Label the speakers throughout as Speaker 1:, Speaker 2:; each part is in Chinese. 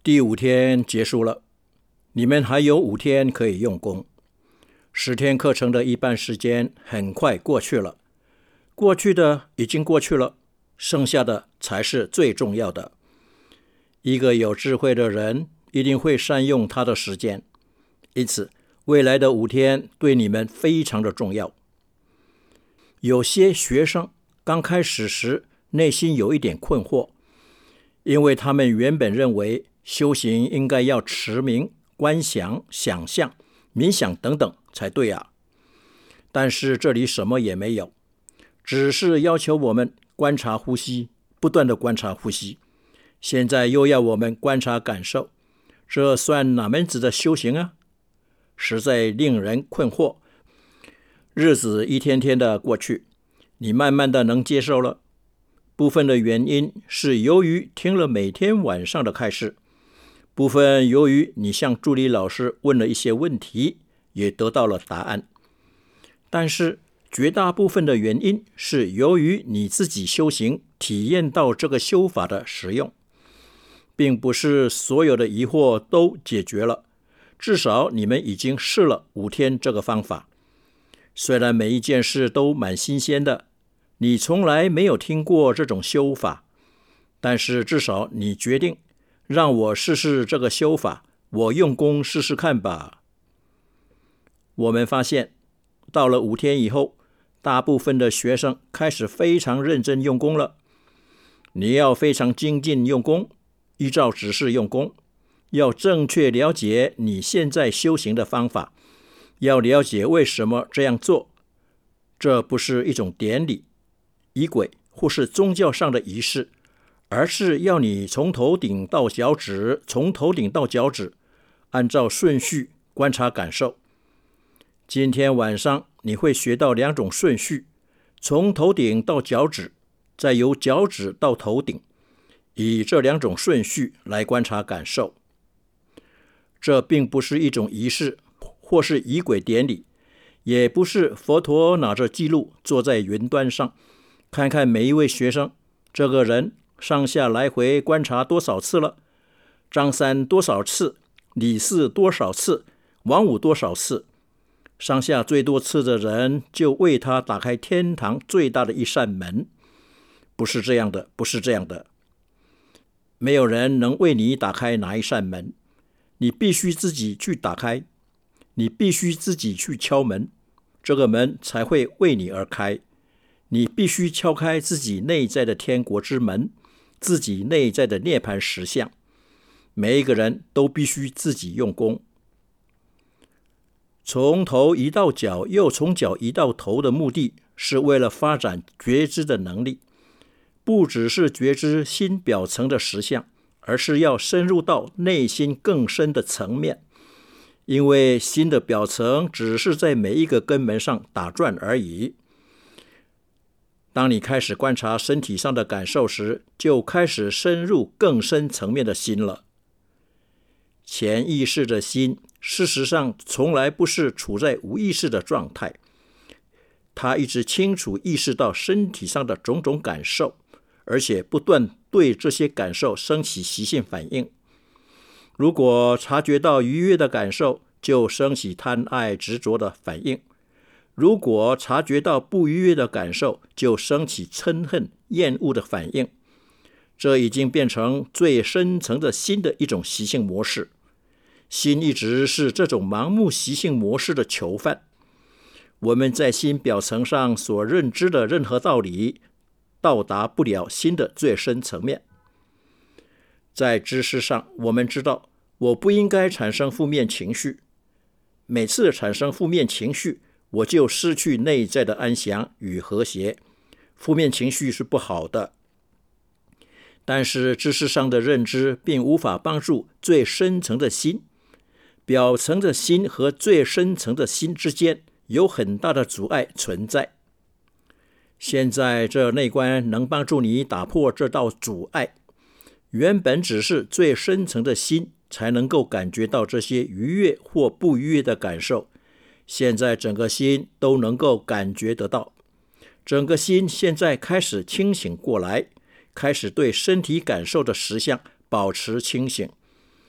Speaker 1: 第5天结束了，你们还有5天可以用功。10天课程的一半时间很快过去了，过去的已经过去了，剩下的才是最重要的。一个有智慧的人一定会善用他的时间，因此未来的5天对你们非常的重要。有些学生刚开始时内心有一点困惑，因为他们原本认为修行应该要持名、观想、想象、冥想等等才对啊。但是这里什么也没有，只是要求我们观察呼吸，不断的观察呼吸。现在又要我们观察感受，这算哪门子的修行啊？实在令人困惑。日子一天天的过去，你慢慢的能接受了。部分的原因是由于听了每天晚上的开示，部分由于你向助理老师问了一些问题，也得到了答案。但是绝大部分的原因是由于你自己修行，体验到这个修法的实用，并不是所有的疑惑都解决了。至少你们已经试了5天这个方法。虽然每一件事都蛮新鲜的，你从来没有听过这种修法，但是至少你决定让我试试这个修法，我用功试试看吧。我们发现到了5天以后，大部分的学生开始非常认真用功了。你要非常精进用功，依照指示用功，要正确了解你现在修行的方法，要了解为什么这样做。这不是一种典礼、仪轨或是宗教上的仪式，而是要你从头顶到脚趾，按照顺序观察感受。今天晚上你会学到2种顺序，从头顶到脚趾，再由脚趾到头顶，以这2种顺序来观察感受。这并不是一种仪式或是仪轨典礼，也不是佛陀拿着记录坐在云端上，看看每一位学生，这个人上下来回观察多少次了，张三多少次，李四多少次，王五多少次，上下最多次的人就为他打开天堂最大的一扇门。不是这样的，不是这样的。没有人能为你打开哪一扇门，你必须自己去打开，你必须自己去敲门，这个门才会为你而开。你必须敲开自己内在的天国之门，自己内在的涅槃实相。每一个人都必须自己用功。从头移到脚，又从脚移到头的目的，是为了发展觉知的能力，不只是觉知心表层的实相，而是要深入到内心更深的层面。因为心的表层只是在每一个根门上打转而已。当你开始观察身体上的感受时，就开始深入更深层面的心了。潜意识的心，事实上从来不是处在无意识的状态，它一直清楚意识到身体上的种种感受，而且不断对这些感受升起习性反应。如果察觉到愉悦的感受，就升起贪爱执着的反应；如果察觉到不愉悦的感受，就升起嗔恨厌恶的反应。这已经变成最深层的心的一种习性模式。心一直是这种盲目习性模式的囚犯。我们在心表层上所认知的任何道理，到达不了心的最深层面。在知识上，我们知道我不应该产生负面情绪，每次产生负面情绪，我就失去内在的安详与和谐。负面情绪是不好的，但是知识上的认知并无法帮助最深层的心。表层的心和最深层的心之间有很大的阻碍存在。现在这内观能帮助你打破这道阻碍。原本只是最深层的心才能够感觉到这些愉悦或不愉悦的感受，现在整个心都能够感觉得到。整个心现在开始清醒过来，开始对身体感受的实相保持清醒。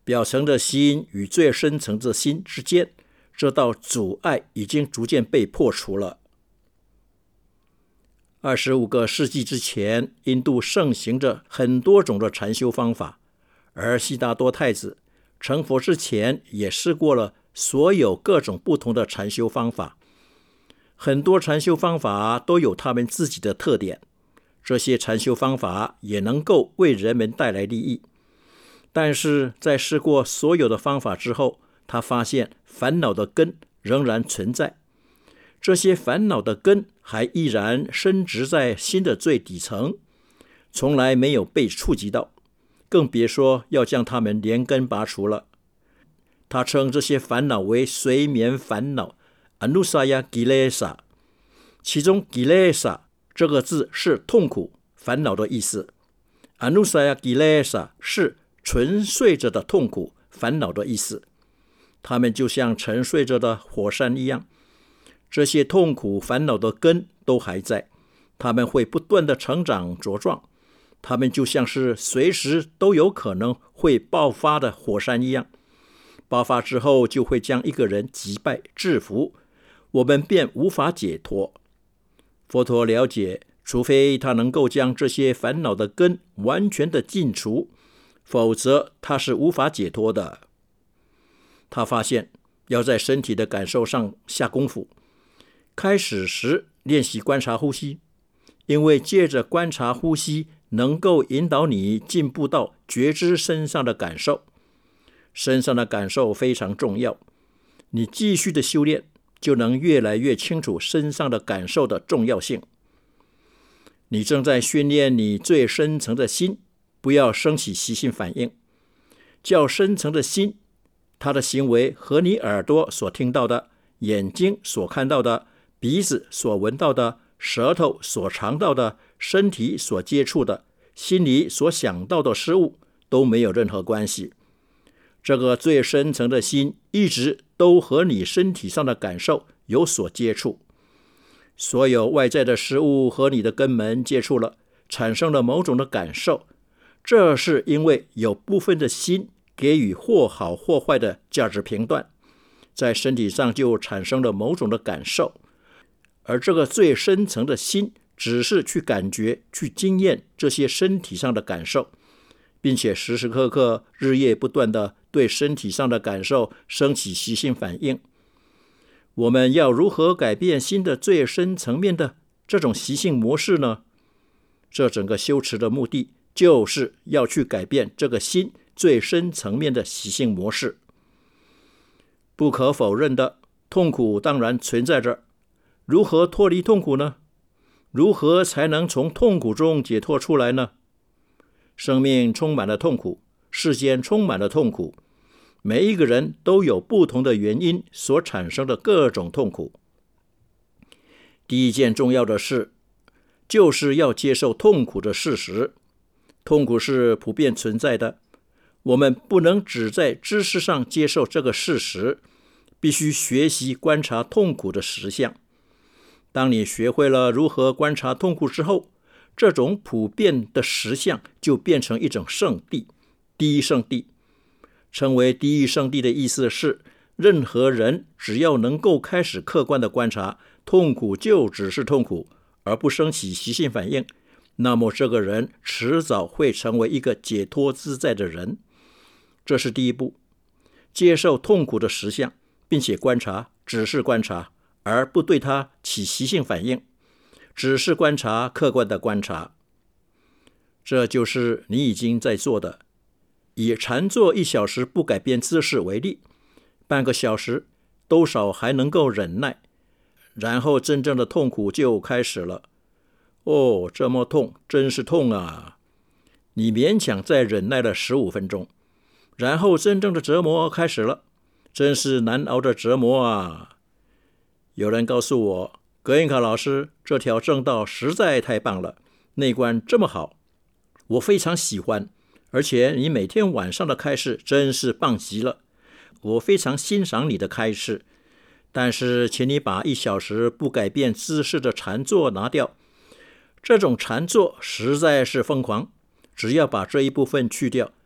Speaker 1: 表层的心与最深层的心之间，这道阻碍已经逐渐被破除了。25个世纪之前，印度盛行着很多种的禅修方法，而悉达多太子成佛之前也试过了所有各种不同的禅修方法。很多禅修方法都有他们自己的特点，这些禅修方法也能够为人们带来利益。但是在试过所有的方法之后，他发现烦恼的根仍然存在，这些烦恼的根还依然深植在心的最底层，从来没有被触及到，更别说要将它们连根拔除了。他称这些烦恼为睡眠烦恼 Anusaya Kilesa， 其中 Kilesa 这个字是痛苦、烦恼的意思， Anusaya Kilesa 是沉睡着的痛苦、烦恼的意思。它们就像沉睡着的火山一样，这些痛苦、烦恼的根都还在，它们会不断的成长茁壮，它们就像是随时都有可能会爆发的火山一样，爆发之后就会将一个人击败、制服，我们便无法解脱。佛陀了解，除非他能够将这些烦恼的根完全的尽除，否则他是无法解脱的。他发现要在身体的感受上下功夫，开始时练习观察呼吸，因为借着观察呼吸能够引导你进步到觉知身上的感受。身上的感受非常重要，你继续的修炼就能越来越清楚身上的感受的重要性。你正在训练你最深层的心，不要升起习性反应。较深层的心，它的行为和你耳朵所听到的、眼睛所看到的、鼻子所闻到的、舌头所尝到的、身体所接触的、心里所想到的事物都没有任何关系。这个最深层的心一直都和你身体上的感受有所接触。所有外在的事物和你的根门接触了，产生了某种的感受，这是因为有部分的心给予或好或坏的价值评断，在身体上就产生了某种的感受。而这个最深层的心只是去感觉、去经验这些身体上的感受，并且时时刻刻、日夜不断地对身体上的感受升起习性反应。我们要如何改变心的最深层面的这种习性模式呢？这整个修持的目的就是要去改变这个心最深层面的习性模式。不可否认的，痛苦当然存在着。如何脱离痛苦呢？如何才能从痛苦中解脱出来呢？生命充满了痛苦，世间充满了痛苦，每一个人都有不同的原因所产生的各种痛苦。第一件重要的事，就是要接受痛苦的事实。痛苦是普遍存在的，我们不能只在知识上接受这个事实，必须学习观察痛苦的实相。当你学会了如何观察痛苦之后，这种普遍的实相就变成一种圣谛，第一圣谛。称为第一圣谛的意思是，任何人只要能够开始客观的观察，痛苦就只是痛苦，而不生起习性反应，那么这个人迟早会成为一个解脱自在的人。这是第一步，接受痛苦的实相，并且观察，只是观察，而不对它起习性反应，只是观察，客观的观察。这就是你已经在做的。以禅坐1小时不改变姿势为例，半个小时多少还能够忍耐，然后真正的痛苦就开始了。哦，这么痛，真是痛啊！你勉强再忍耐了15分钟，然后真正的折磨开始了，真是难熬的折磨啊！有人告诉我，葛印卡老师，这条正道实在太棒了，内观这么好，我非常喜欢，而且你每天晚上的开示真是棒极了，我非常欣赏你的开示，但是请你把1小时不改变姿势的禅坐拿掉，这种禅坐实在是疯狂，只要把这一部分去掉，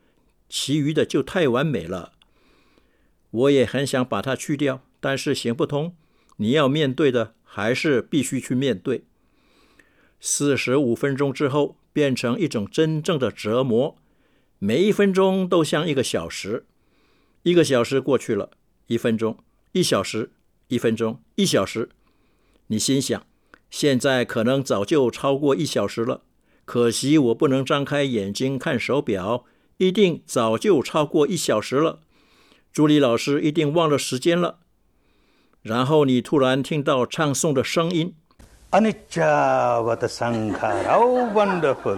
Speaker 1: 其余的就太完美了。我也很想把它去掉，但是行不通。你要面对的还是必须去面对。45分钟之后，变成一种真正的折磨，每一分钟都像1个小时。1个小时过去了，1分钟，1小时，1分钟，1小时。你心想，现在可能早就超过1小时了，可惜我不能张开眼睛看手表，一定早就超过1小时了。朱莉老师一定忘了时间了。然后你突然听到唱诵的声音，
Speaker 2: Anicca Sankhara, how wonderful,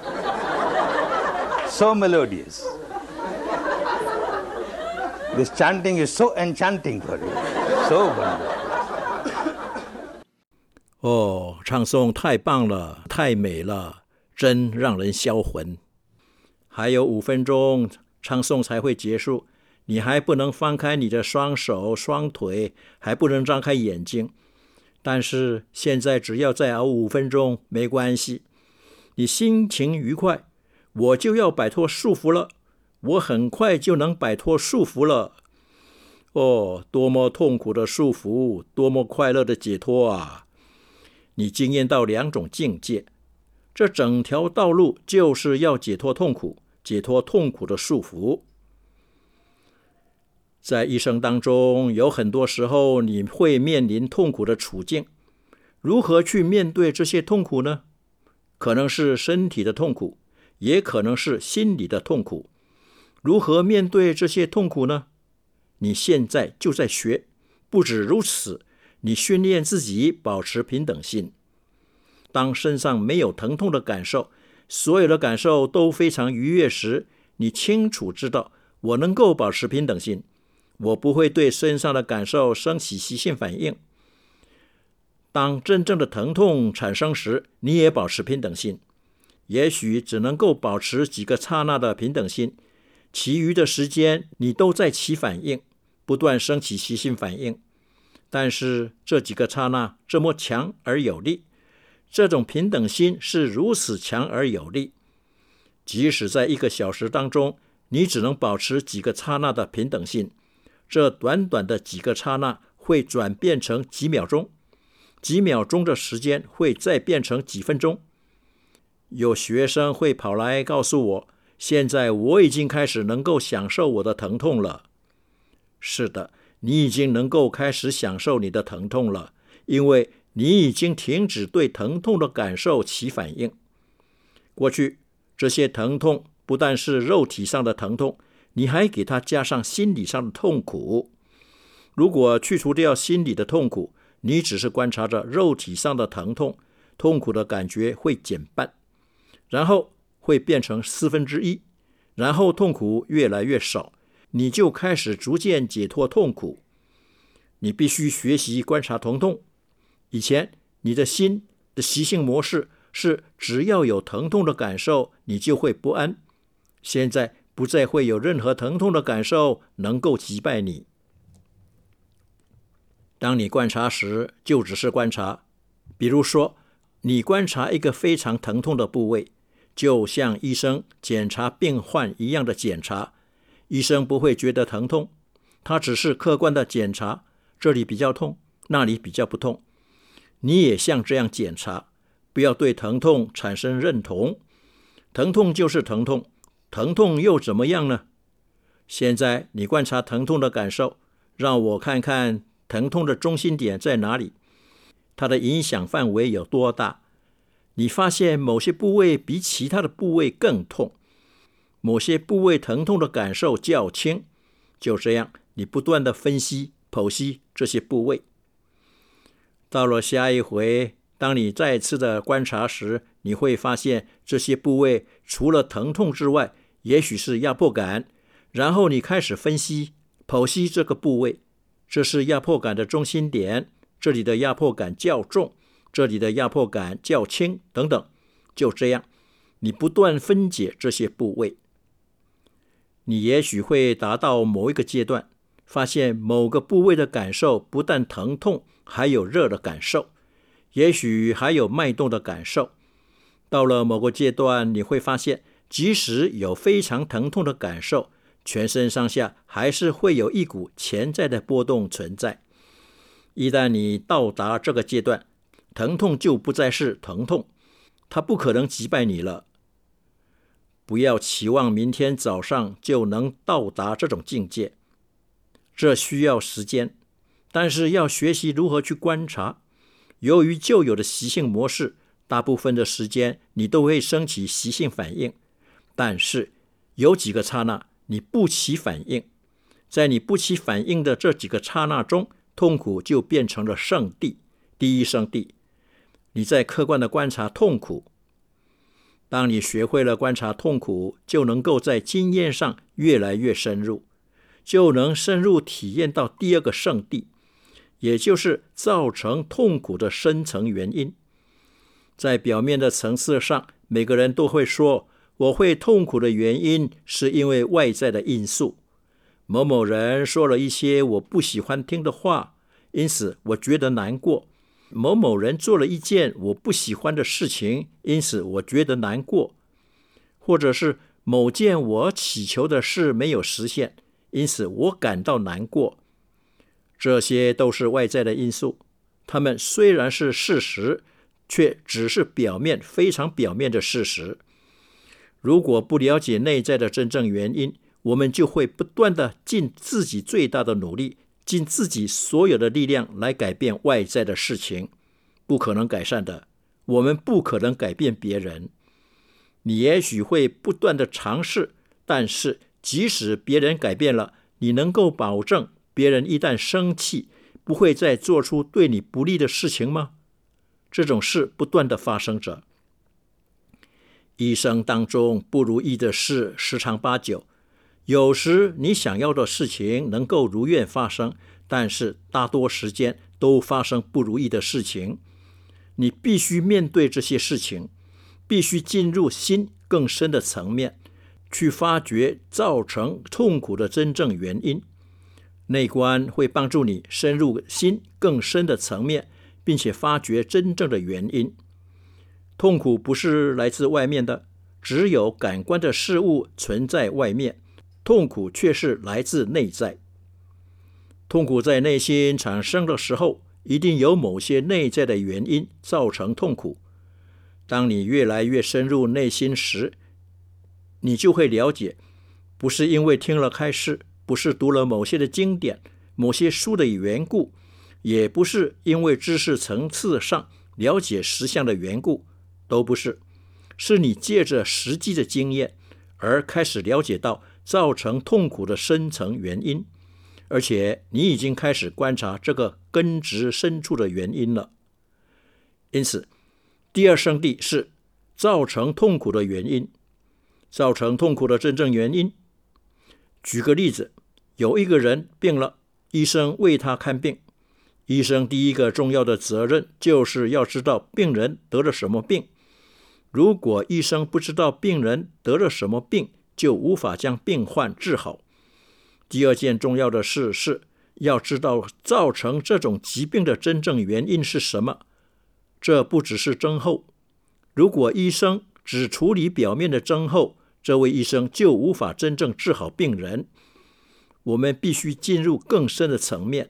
Speaker 2: so melodious. This chanting is so enchanting for you, so wonderful.
Speaker 1: 唱诵太棒了，太美了，真让人销魂。还有5分钟，唱诵才会结束，你还不能放开你的双手、双腿，还不能张开眼睛。但是现在只要再熬5分钟，没关系。你心情愉快，我就要摆脱束缚了，我很快就能摆脱束缚了。多么痛苦的束缚，多么快乐的解脱啊！你经验到2种境界，这整条道路就是要解脱痛苦，解脱痛苦的束缚。在一生当中，有很多时候你会面临痛苦的处境，如何去面对这些痛苦呢？可能是身体的痛苦，也可能是心理的痛苦。如何面对这些痛苦呢？你现在就在学，不止如此，你训练自己保持平等心。当身上没有疼痛的感受，所有的感受都非常愉悦时，你清楚知道我能够保持平等心，我不会对身上的感受生起习性反应。当真正的疼痛产生时，你也保持平等心，也许只能够保持几个刹那的平等心，其余的时间你都在起反应，不断生起习性反应。但是这几个刹那这么强而有力，这种平等心是如此强而有力，即使在1个小时当中，你只能保持几个刹那的平等心，这短短的几个刹那会转变成几秒钟，几秒钟的时间会再变成几分钟。有学生会跑来告诉我，现在我已经开始能够享受我的疼痛了。是的，你已经能够开始享受你的疼痛了，因为你已经停止对疼痛的感受起反应。过去这些疼痛不但是肉体上的疼痛，你还给它加上心理上的痛苦。如果去除掉心理的痛苦，你只是观察着肉体上的疼痛，痛苦的感觉会减半，然后会变成1/4，然后痛苦越来越少，你就开始逐渐解脱痛苦。你必须学习观察疼痛。以前你的心的习性模式是只要有疼痛的感受，你就会不安。现在不再会有任何疼痛的感受能够击败你。当你观察时，就只是观察。比如说，你观察一个非常疼痛的部位，就像医生检查病患一样的检查。医生不会觉得疼痛，他只是客观的检查，这里比较痛，那里比较不痛。你也像这样检查，不要对疼痛产生认同。疼痛就是疼痛，疼痛又怎么样呢？现在你观察疼痛的感受，让我看看疼痛的中心点在哪里，它的影响范围有多大。你发现某些部位比其他的部位更痛，某些部位疼痛的感受较轻。就这样，你不断的分析、剖析这些部位。到了下一回，当你再次的观察时，你会发现这些部位除了疼痛之外，也许是压迫感。然后你开始分析、剖析这个部位，这是压迫感的中心点，这里的压迫感较重，这里的压迫感较轻，等等。就这样，你不断分解这些部位。你也许会达到某一个阶段，发现某个部位的感受不但疼痛，还有热的感受，也许还有脉动的感受。到了某个阶段，你会发现即使有非常疼痛的感受，全身上下还是会有一股潜在的波动存在。一旦你到达这个阶段，疼痛就不再是疼痛，它不可能击败你了。不要期望明天早上就能到达这种境界，这需要时间，但是要学习如何去观察。由于旧有的习性模式，大部分的时间你都会升起习性反应，但是有几个刹那你不起反应，在你不起反应的这几个刹那中，痛苦就变成了圣地，第一圣地。你在客观的观察痛苦，当你学会了观察痛苦，就能够在经验上越来越深入，就能深入体验到第二个圣地，也就是造成痛苦的深层原因。在表面的层次上，每个人都会说，我会痛苦的原因是因为外在的因素。某某人说了一些我不喜欢听的话，因此我觉得难过。某某人做了一件我不喜欢的事情，因此我觉得难过。或者是某件我祈求的事没有实现，因此我感到难过。这些都是外在的因素，它们虽然是事实，却只是表面，非常表面的事实。如果不了解内在的真正原因，我们就会不断的尽自己最大的努力，尽自己所有的力量来改变外在的事情，不可能改善的。我们不可能改变别人。你也许会不断的尝试，但是即使别人改变了，你能够保证别人一旦生气，不会再做出对你不利的事情吗？这种事不断的发生着。一生当中不如意的事十常八九，有时你想要的事情能够如愿发生，但是大多时间都发生不如意的事情。你必须面对这些事情，必须进入心更深的层面，去发掘造成痛苦的真正原因。内观会帮助你深入心更深的层面，并且发掘真正的原因。痛苦不是来自外面的，只有感官的事物存在外面，痛苦却是来自内在。痛苦在内心产生的时候，一定有某些内在的原因造成痛苦。当你越来越深入内心时，你就会了解，不是因为听了开示，不是读了某些的经典、某些书的缘故，也不是因为知识层次上了解实相的缘故，都不是，是你借着实际的经验而开始了解到造成痛苦的深层原因，而且你已经开始观察这个根植深处的原因了。因此，第二圣地是造成痛苦的原因，造成痛苦的真正原因。举个例子，有一个人病了，医生为他看病。医生第一个重要的责任就是要知道病人得了什么病。如果医生不知道病人得了什么病，就无法将病患治好。第二件重要的事是要知道造成这种疾病的真正原因是什么。这不只是症候。如果医生只处理表面的症候，这位医生就无法真正治好病人。我们必须进入更深的层面。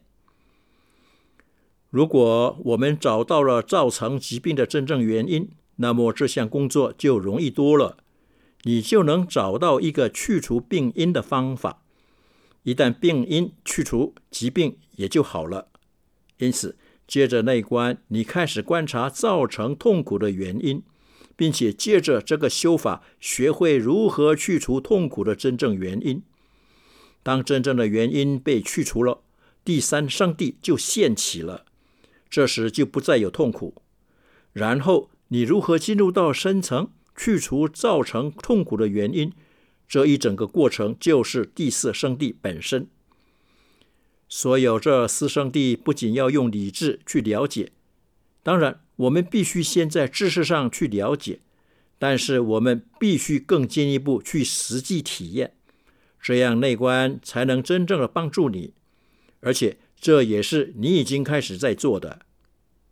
Speaker 1: 如果我们找到了造成疾病的真正原因，那么这项工作就容易多了，你就能找到一个去除病因的方法。一旦病因去除，疾病也就好了。因此，接着内观，你开始观察造成痛苦的原因，并且借着这个修法，学会如何去除痛苦的真正原因。当真正的原因被去除了，第三圣地就现起了，这时就不再有痛苦。然后你如何进入到深层，去除造成痛苦的原因，这一整个过程就是第四圣地本身。所有这四圣地不仅要用理智去了解，当然我们必须先在知识上去了解，但是我们必须更进一步去实际体验，这样内观才能真正的帮助你，而且这也是你已经开始在做的。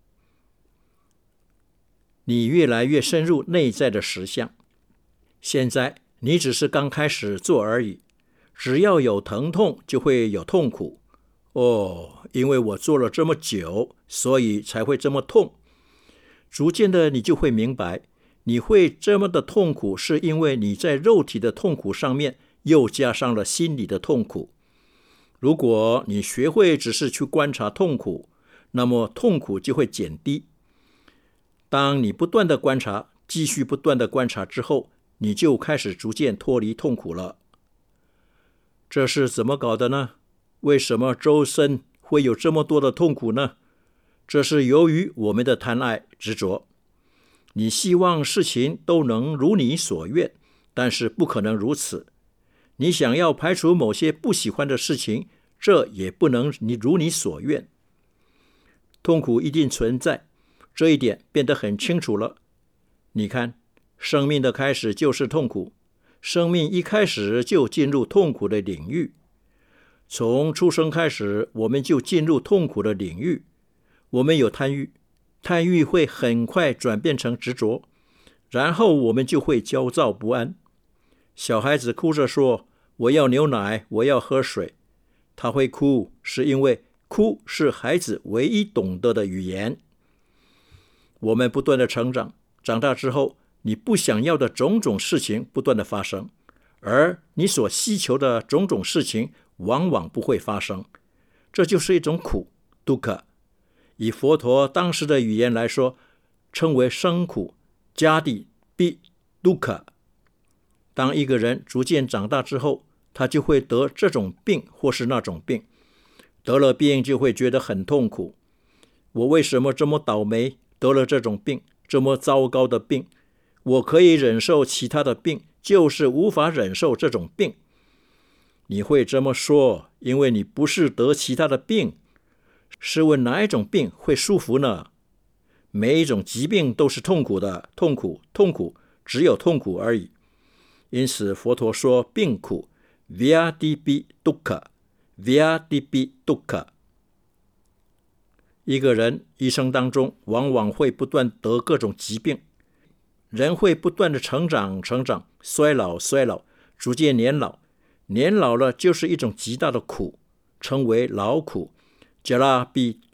Speaker 1: 你越来越深入内在的实相。现在你只是刚开始做而已。只要有疼痛，就会有痛苦。因为我做了这么久，所以才会这么痛。逐渐的，你就会明白，你会这么的痛苦，是因为你在肉体的痛苦上面又加上了心理的痛苦。如果你学会只是去观察痛苦，那么痛苦就会减低。当你不断的观察，继续不断的观察之后，你就开始逐渐脱离痛苦了。这是怎么搞的呢？为什么周身会有这么多的痛苦呢？这是由于我们的贪爱执着。你希望事情都能如你所愿，但是不可能如此。你想要排除某些不喜欢的事情，这也不能如你所愿。痛苦一定存在，这一点变得很清楚了。你看，生命的开始就是痛苦，生命一开始就进入痛苦的领域。从出生开始，我们就进入痛苦的领域。我们有贪欲，贪欲会很快转变成执着，然后我们就会焦躁不安。小孩子哭着说，我要牛奶，我要喝水。他会哭，是因为哭是孩子唯一懂得的语言。我们不断的成长，长大之后，你不想要的种种事情不断的发生，而你所希求的种种事情往往不会发生。这就是一种苦，dukkha。以佛陀当时的语言来说，称为生苦，jati bi dukkha。当一个人逐渐长大之后，他就会得这种病或是那种病，得了病就会觉得很痛苦。我为什么这么倒霉，得了这种病，这么糟糕的病？我可以忍受其他的病，就是无法忍受这种病。你会这么说，因为你不是得其他的病。试问哪一种病会舒服呢？每一种疾病都是痛苦的，痛苦，只有痛苦而已。因此佛陀说病苦 vyadi dukkha。 一个人一生当中往往会不断得各种疾病，人会不断的成长，衰老，逐渐年老。年老了就是一种极大的苦，称为劳苦 jara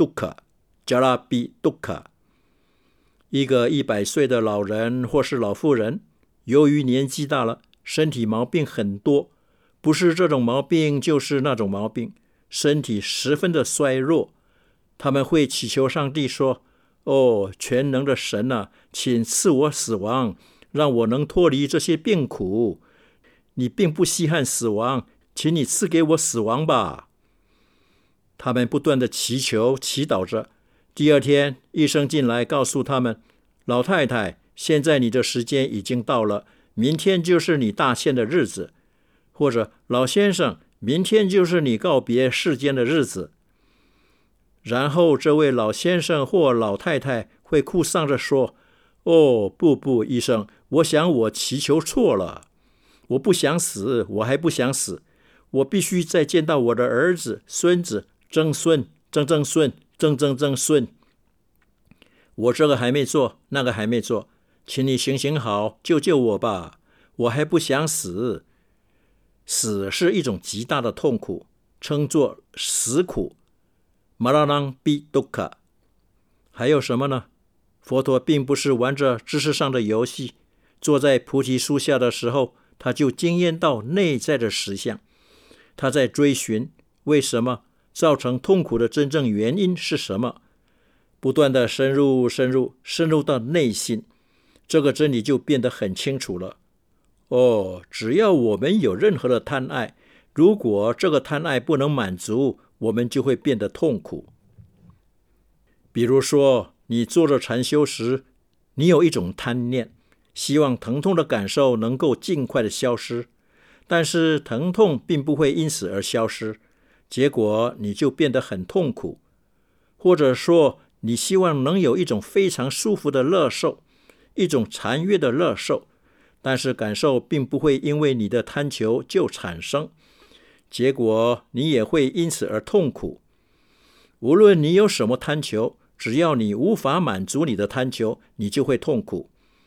Speaker 1: dukkha。 一个100岁的老人或是老妇人，由于年纪大了，身体毛病很多，不是这种毛病就是那种毛病，身体十分的衰弱。他们会祈求上帝说，全能的神啊，请赐我死亡，让我能脱离这些病苦。你并不稀罕死亡，请你赐给我死亡吧。他们不断的祈求祈祷着。第二天，医生进来告诉他们，老太太，现在你的时间已经到了，明天就是你大限的日子。或者，老先生，明天就是你告别世间的日子。然后这位老先生或老太太会哭丧着说，不，医生，我想我祈求错了。我不想死，我还不想死。我必须再见到我的儿子、孙子、曾孙、曾孙。我这个还没做，那个还没做，请你行好，救救我吧，我还不想死。死是一种极大的痛苦，称作死苦 maranang dukkha。 还有什么呢？佛陀并不是玩着知识上的游戏，坐在菩提树下的时候，他就经验到内在的实相。他在追寻为什么造成痛苦的真正原因是什么，不断的深入到内心，这个真理就变得很清楚了。只要我们有任何的贪爱，如果这个贪爱不能满足，我们就会变得痛苦。比如说，你坐着禅修时，你有一种贪念，希望疼痛的感受能够尽快的消失，但是疼痛并不会因此而消失，结果你就变得很痛苦。或者说，你希望能有一种非常舒服的乐受，一种禅悦的乐受，但是感受并不会因为你的贪求就产生，结果你也会因此而痛苦。无论你有什么贪求，只要你无法满足你的贪求，你就会痛苦。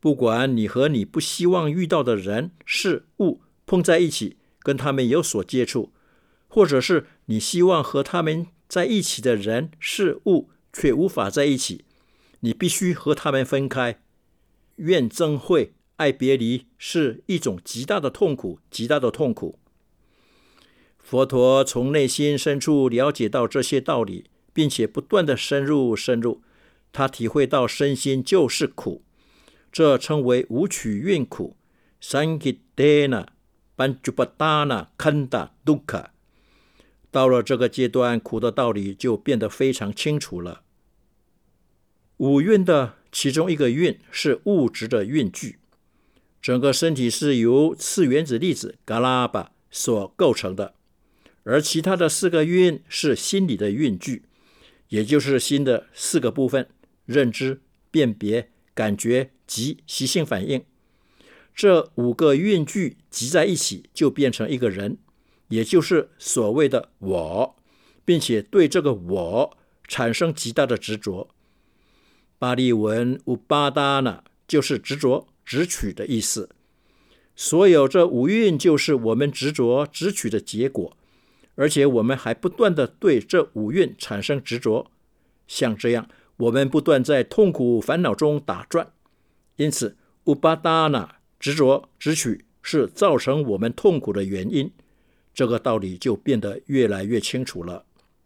Speaker 1: 不管你和你不希望遇到的人事物碰在一起，跟他们有所接触，或者是你希望和他们在一起的人事物却无法在一起，你必须和他们分开。怨憎会、爱别离是一种极大的痛苦，极大的痛苦。佛陀从内心深处了解到这些道理，并且不断的深入，他体会到身心就是苦，这称为五取蕴苦 Sankitena Panchupadana Khanda Dukkha。 到了这个阶段，苦的道理就变得非常清楚了。五蕴的其中一个蕴是物质的蕴聚，整个身体是由次原子粒子 Galaba 所构成的，而其他的4个蕴是心理的蕴聚，也就是心的4个部分：认知、辨别、感觉及习性反应。这5个蕴聚集在一起，就变成一个人，也就是所谓的我，并且对这个我产生极大的执着。巴利文 Upadana 就是执着、执取的意思。所有这5蕴就是我们执着、执取的结果，而且我们还不断的对这5蕴产生执着。像这样，我们不断在痛苦烦恼中打转。因此 Upadana 执着、执取是造成我们痛苦的原因。这个道理就变得越来越清楚了。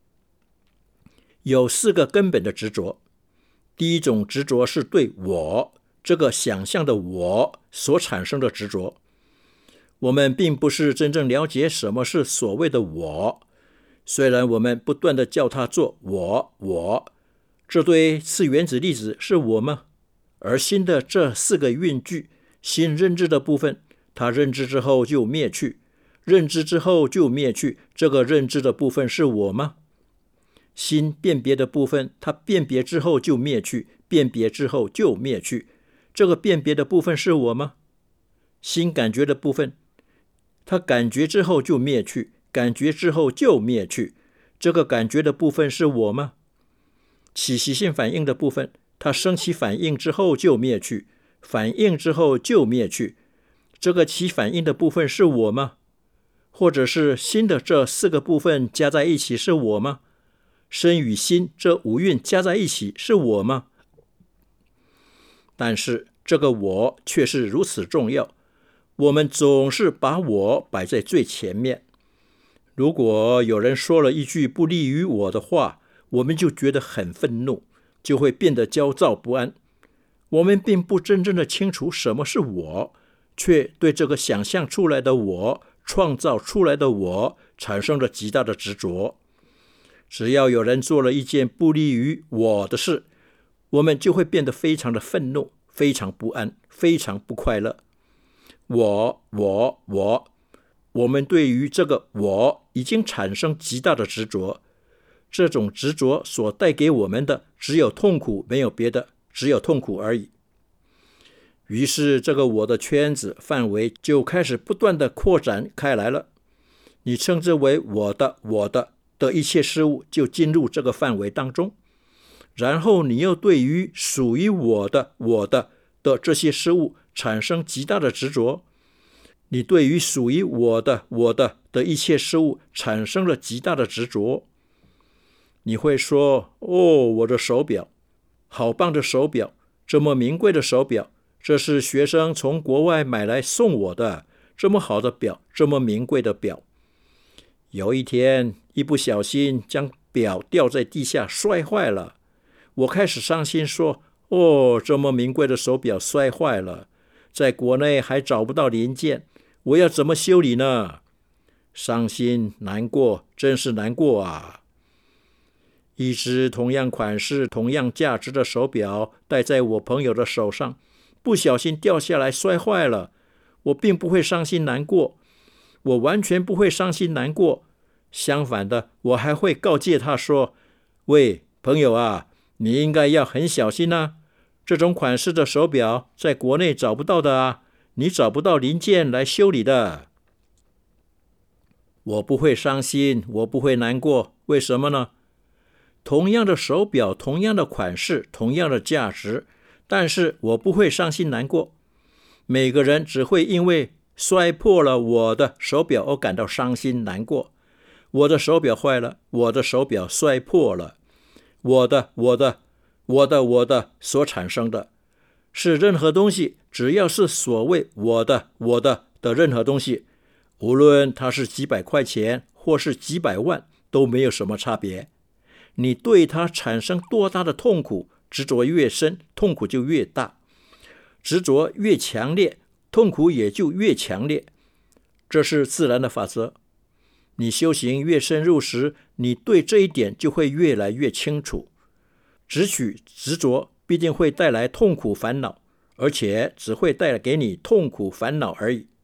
Speaker 1: 有4个根本的执着。第一种执着是对我这个想象的我所产生的执着。我们并不是真正了解什么是所谓的我，虽然我们不断的叫它做我，这堆次原子粒子是我吗？而心的这4个蕴聚，心认知的部分，它认知之后就灭去，认知之后就灭去，这个认知的部分是我吗？心辨别的部分，它辨别之后就灭去，辨别之后就灭去，这个辨别的部分是我吗？心感觉的部分，它感觉之后就灭去，感觉之后就灭去，这个感觉的部分是我吗？起习性反应的部分，它升起反应之后就灭去，反应之后就灭去，这个起反应的部分是我吗？或者是心的这4个部分加在一起是我吗？身与心这5蕴加在一起是我吗？但是这个我却是如此重要，我们总是把我摆在最前面。如果有人说了一句不利于我的话，我们就觉得很愤怒，就会变得焦躁不安。我们并不真正的清楚什么是我，却对这个想象出来的我、创造出来的我产生了极大的执着。只要有人做了一件不利于我的事，我们就会变得非常的愤怒，非常不安，非常不快乐。我们对于这个我已经产生极大的执着，这种执着所带给我们的只有痛苦，没有别的，只有痛苦而已。于是这个我的圈子范围就开始不断的扩展开来了。你称之为我的一切事物就进入这个范围当中，然后你又对于属于我的这些事物产生极大的执着。你对于属于我的一切事物产生了极大的执着。你会说，我的手表，好棒的手表，这么名贵的手表，这是学生从国外买来送我的，这么好的表，这么名贵的表。有一天一不小心将表掉在地下摔坏了，我开始伤心说，这么名贵的手表摔坏了，在国内还找不到零件，我要怎么修理呢？伤心难过，真是难过啊。一只同样款式、同样价值的手表戴在我朋友的手上，不小心掉下来摔坏了，我并不会伤心难过，我完全不会伤心难过。相反的，我还会告诫他说，喂，朋友啊，你应该要很小心啊，这种款式的手表在国内找不到的啊，你找不到零件来修理的。我不会伤心，我不会难过，为什么呢？同样的手表，同样的款式，同样的价值， 但是我不会伤心难过。每个人只会因为摔破了我的手表而感到伤心难过。我的手表坏了，我的手表摔破了，我的所产生的是任何东西，只要是所谓我的任何东西，无论它是几百块钱或是几百万，都没有什么差别。你对它产生多大的痛苦，执着越深，痛苦就越大；执着越强烈，痛苦也就越强烈。这是自然的法则。你修行越深入时，你对这一点就会越来越清楚。只取执着必定会带来痛苦烦恼，而且只会带给你痛苦烦恼而已。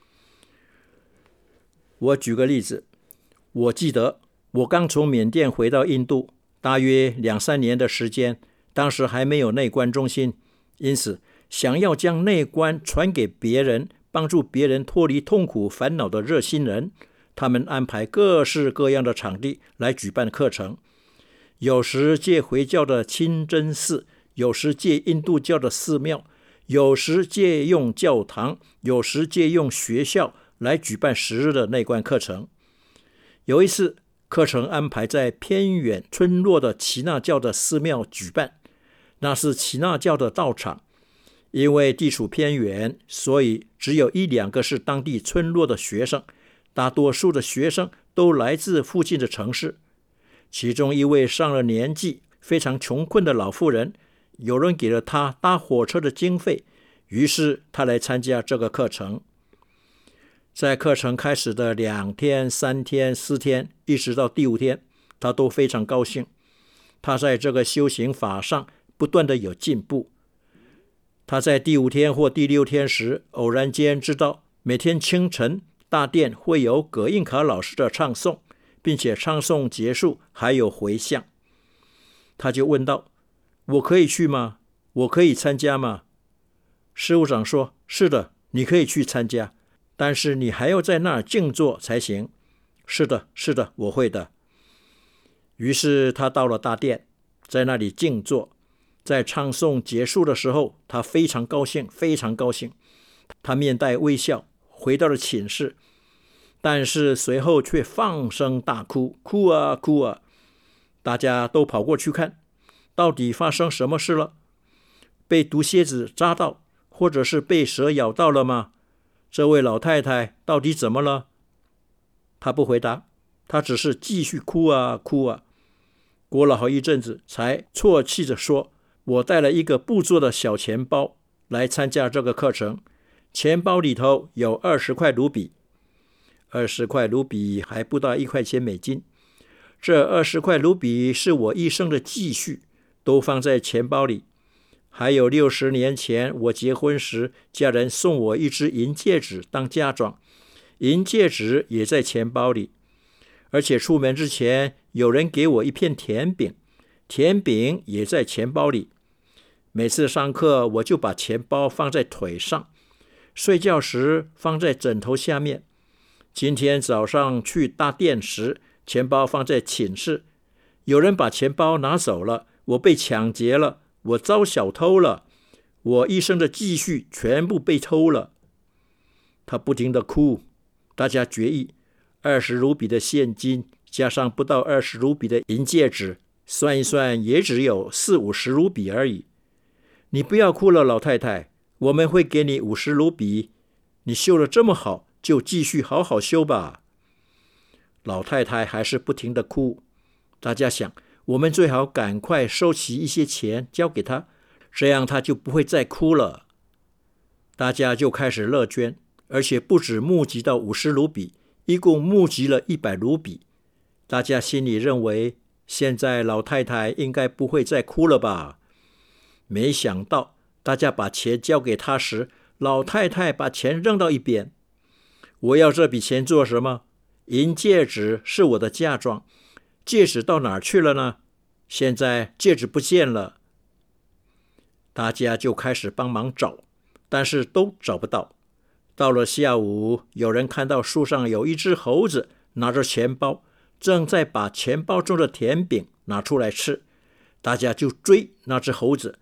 Speaker 1: 我举个例子，我记得我刚从缅甸回到印度，大约2-3年的时间，当时还没有内观中心，因此想要将内观传给别人，帮助别人脱离痛苦烦恼的热心人，他们安排各式各样的场地来举办课程，有时借回教的清真寺，有时借印度教的寺庙，有时借用教堂，有时借用学校来举办10日的内观课程。有一次，课程安排在偏远村落的耆那教的寺庙举办，那是耆那教的道场。因为地处偏远，所以只有1-2个是当地村落的学生，大多数的学生都来自附近的城市。其中一位上了年纪、非常穷困的老妇人，有人给了她搭火车的经费，于是她来参加这个课程。在课程开始的2天、3天、4天，一直到第5天，她都非常高兴。她在这个修行法上不断的有进步。她在第5天或第6天时，偶然间知道每天清晨大殿会有葛印卡老师的唱诵，并且唱诵结束还有回向。他就问道：我可以去吗？我可以参加吗？事务长说：是的，你可以去参加，但是你还要在那儿静坐才行。是的，我会的。于是他到了大殿，在那里静坐。在唱诵结束的时候，他非常高兴。他面带微笑回到了寝室，但是随后却放声大哭，哭啊！大家都跑过去看，到底发生什么事了？被毒蝎子扎到，或者是被蛇咬到了吗？这位老太太到底怎么了？她不回答，她只是继续哭啊！过了好一阵子，才啜泣着说：我带了一个布做的小钱包来参加这个课程，钱包里头有20块卢比。20块卢比还不到1块钱美金。这20块卢比是我一生的积蓄，都放在钱包里。还有60年前我结婚时，家人送我一只银戒指当嫁妆，银戒指也在钱包里。而且出门之前，有人给我一片甜饼，甜饼也在钱包里。每次上课，我就把钱包放在腿上，睡觉时放在枕头下面。今天早上去大殿时，钱包放在寝室，有人把钱包拿走了，我被抢劫了，我遭小偷了，我一生的积蓄全部被偷了。他不停地哭。大家决议，20卢比的现金加上不到20卢比的银戒指，算一算也只有40-50卢比而已。你不要哭了，老太太，我们会给你50卢比。你修得这么好，就继续好好修吧。老太太还是不停地哭。大家想，我们最好赶快收齐一些钱交给她，这样她就不会再哭了。大家就开始乐捐，而且不止募集到50卢比，一共募集了100卢比。大家心里认为，现在老太太应该不会再哭了吧？没想到大家把钱交给她时，老太太把钱扔到一边。我要这笔钱做什么？银戒指是我的嫁妆，戒指到哪儿去了呢？现在戒指不见了。大家就开始帮忙找，但是都找不到。到了下午，有人看到树上有一只猴子拿着钱包，正在把钱包中的甜饼拿出来吃。大家就追那只猴子，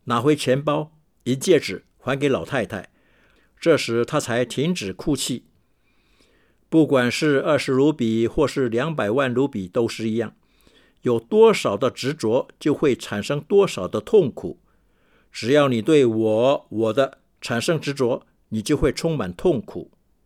Speaker 1: 拿回钱包、银戒指还给老太太，这时他才停止哭泣。不管是20卢比或是200万卢比都是一样，有多少的执着就会产生多少的痛苦。只要你对我的产生执着，你就会充满痛苦。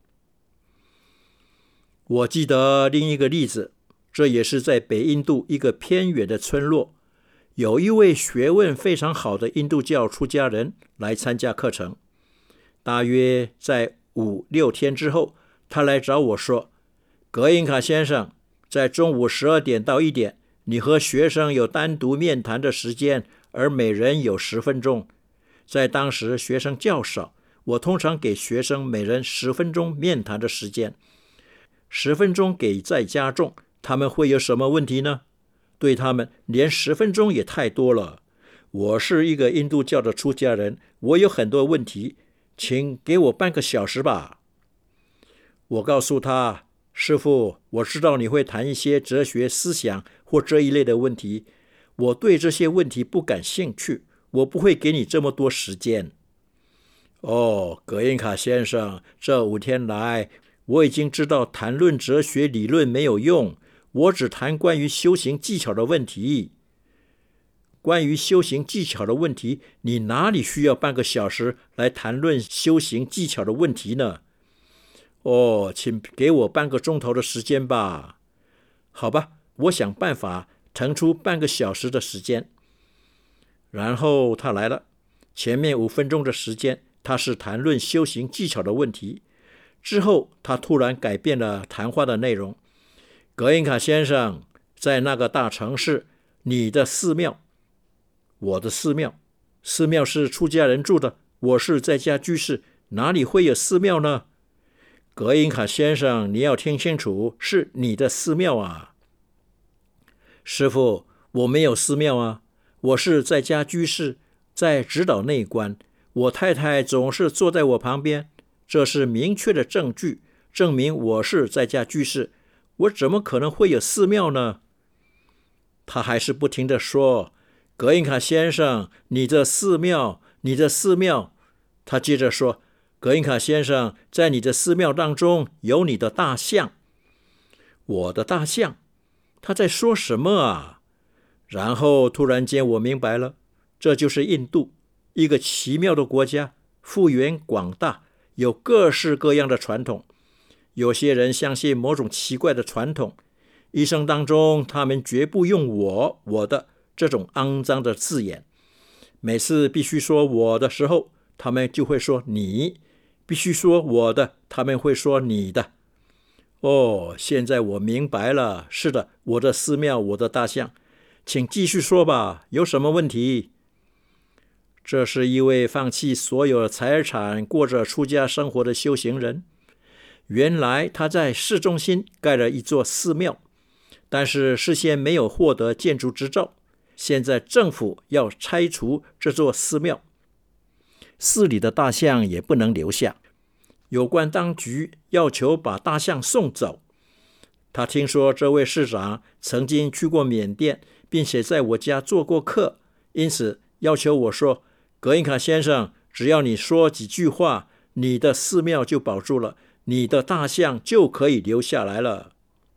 Speaker 1: 我记得另一个例子，这也是在北印度一个偏远的村落，有一位学问非常好的印度教出家人来参加课程。大约在5-6天之后，他来找我说，葛印卡先生，在中午12点到1点，你和学生有单独面谈的时间，而每人有10分钟。在当时学生较少，我通常给学生每人10分钟面谈的时间。10分钟给再加重，他们会有什么问题呢？对他们，连10分钟也太多了。我是一个印度教的出家人，我有很多问题，请给我半个小时吧。我告诉他，师父，我知道你会谈一些哲学思想或这一类的问题，我对这些问题不感兴趣，我不会给你这么多时间。葛印卡先生，这5天来，我已经知道谈论哲学理论没有用，我只谈关于修行技巧的问题。关于修行技巧的问题，你哪里需要半个小时来谈论修行技巧的问题呢？请给我半个钟头的时间吧。好吧，我想办法腾出半个小时的时间。然后他来了，前面5分钟的时间，他是谈论修行技巧的问题。之后他突然改变了谈话的内容。葛印卡先生，在那个大城市，你的寺庙，我的寺庙，寺庙是出家人住的，我是在家居士，哪里会有寺庙呢？葛印卡先生，你要听清楚，是你的寺庙啊。师父，我没有寺庙啊，我是在家居士，在指导内观，我太太总是坐在我旁边，这是明确的证据，证明我是在家居士，我怎么可能会有寺庙呢？他还是不停地说，葛印卡先生，你的寺庙，你的寺庙。他接着说，葛印卡先生，在你的寺庙当中有你的大象。我的大象？他在说什么啊？然后突然间我明白了，这就是印度，一个奇妙的国家，幅员广大，有各式各样的传统。有些人相信某种奇怪的传统，一生当中他们绝不用我的这种肮脏的字眼。每次必须说我的时候，他们就会说你，必须说我的，他们会说你的。现在我明白了，是的，我的寺庙，我的大象，请继续说吧，有什么问题？这是一位放弃所有财产，过着出家生活的修行人。原来他在市中心盖了一座寺庙，但是事先没有获得建筑执照，现在政府要拆除这座寺庙，寺里的大象也不能留下。有关当局要求把大象送走。他听说这位市长曾经去过缅甸，并且在我家做过客，因此要求我说，葛印卡先生，只要你说几句话，你的寺庙就保住了，你的大象就可以留下来了。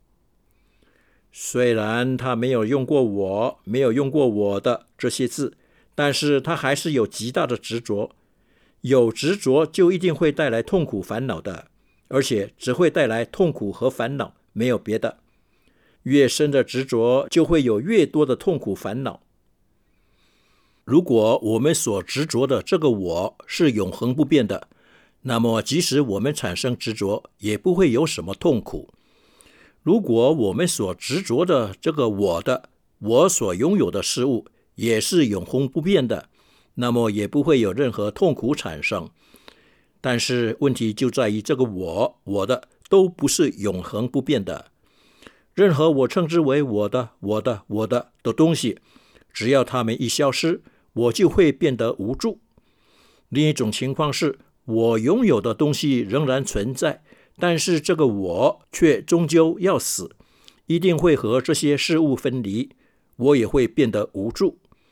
Speaker 1: 虽然他没有用过我的这些字，但是他还是有极大的执着。有执着就一定会带来痛苦烦恼的，而且只会带来痛苦和烦恼，没有别的。越深的执着就会有越多的痛苦烦恼。如果我们所执着的这个我是永恒不变的，那么即使我们产生执着，也不会有什么痛苦。如果我们所执着的这个我所拥有的事物也是永恒不变的，那么也不会有任何痛苦产生。但是问题就在于这个我的都不是永恒不变的。任何我称之为我的东西，只要它们一消失，我就会变得无助。另一种情况是，我拥有的东西仍然存在，但是这个我却终究要死，一定会和这些事物分离，我也会变得无助。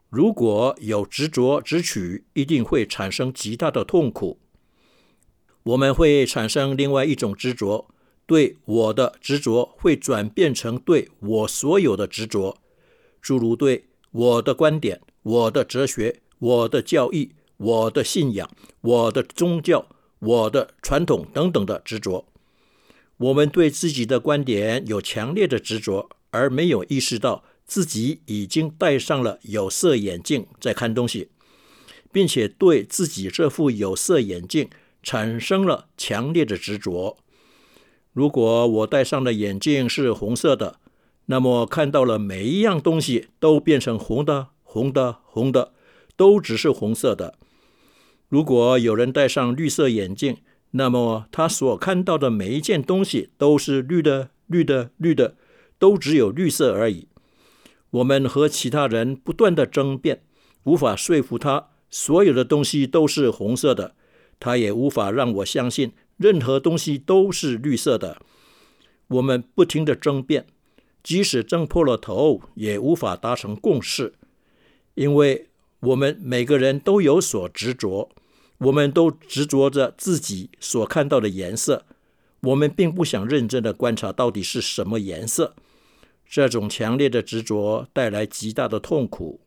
Speaker 1: 如果有执着执取，一定会产生极大的痛苦。我们会产生另外一种执着，对我的执着会转变成对我所有的执着，诸如对我的观点、我的哲学、我的教义、我的信仰、我的宗教、我的传统等等的执着。我们对自己的观点有强烈的执着，而没有意识到自己已经戴上了有色眼镜在看东西，并且对自己这副有色眼镜产生了强烈的执着。如果我戴上的眼镜是红色的，那么看到了每一样东西都变成红的、红的、红的，都只是红色的。如果有人戴上绿色眼镜，那么他所看到的每一件东西都是绿的、绿的、绿的，都只有绿色而已。我们和其他人不断的争辩，无法说服他所有的东西都是红色的，他也无法让我相信任何东西都是绿色的。我们不停的争辩，即使争破了头，也无法达成共识，因为我们每个人都有所执着，我们都执着着自己所看到的颜色，我们并不想认真的观察到底是什么颜色。这种强烈的执着带来极大的痛苦。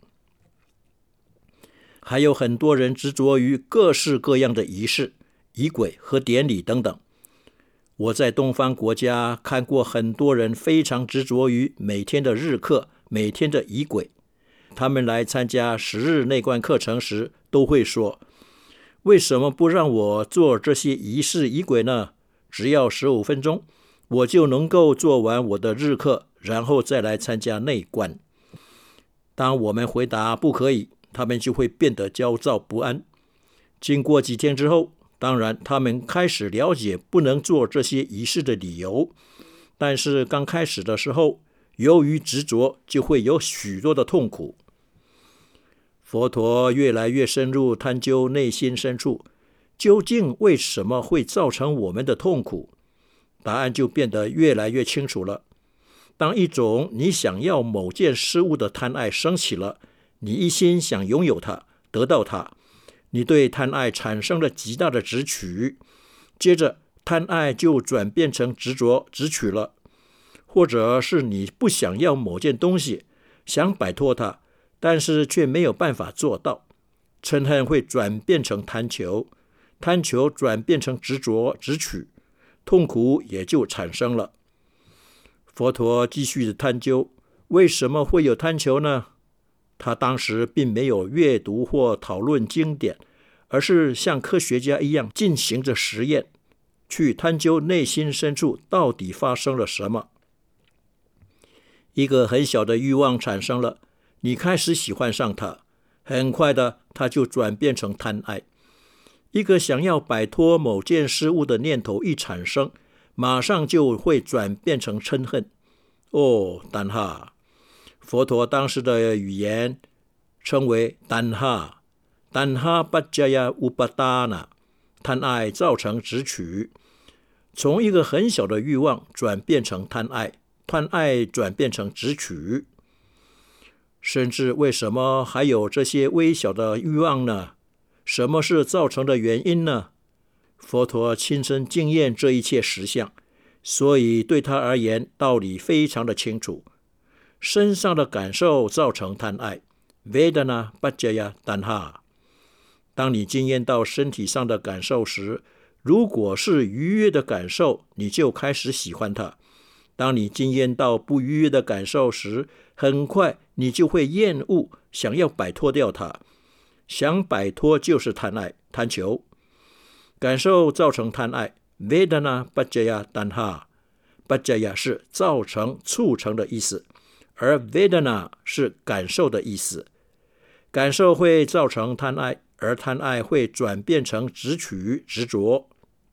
Speaker 1: 还有很多人执着于各式各样的仪式、仪轨和典礼等等。我在东方国家看过很多人非常执着于每天的日课、每天的仪轨。他们来参加10日内观课程时，都会说：为什么不让我做这些仪式仪轨呢？只要15分钟，我就能够做完我的日课，然后再来参加内观。当我们回答不可以，他们就会变得焦躁不安。经过几天之后，当然他们开始了解不能做这些仪式的理由，但是刚开始的时候，由于执着，就会有许多的痛苦。佛陀越来越深入探究内心深处，究竟为什么会造成我们的痛苦？答案就变得越来越清楚了。当一种你想要某件事物的贪爱升起了，你一心想拥有它，得到它，你对贪爱产生了极大的执取，接着贪爱就转变成执着执取了。或者是你不想要某件东西，想摆脱它，但是却没有办法做到，嗔恨会转变成贪求，贪求转变成执着执取，痛苦也就产生了。佛陀继续的探究，为什么会有贪求呢？他当时并没有阅读或讨论经典，而是像科学家一样进行着实验，去探究内心深处到底发生了什么。一个很小的欲望产生了，你开始喜欢上它，很快的它就转变成贪爱。一个想要摆脱某件事物的念头一产生，马上就会转变成嗔恨。丹哈，佛陀当时的语言称为丹哈巴迦呀乌巴达那，贪爱造成执取，从一个很小的欲望转变成贪爱，贪爱转变成执取。甚至为什么还有这些微小的欲望呢？什么是造成的原因呢？佛陀亲身经验这一切实相，所以对他而言道理非常的清楚。身上的感受造成贪爱 Vedana Paccaya Tanha。 当你经验到身体上的感受时，如果是愉悦的感受，你就开始喜欢它。当你经验到不愉悦的感受时，很快你就会厌恶，想要摆脱掉它。想摆脱就是贪爱、贪求。感受造成贪爱 Vedana Paccaya Tanha。 Paccaya 是造成、促成的意思，而 Vedana 是感受的意思。感受会造成贪爱，而贪爱会转变成执取、执着。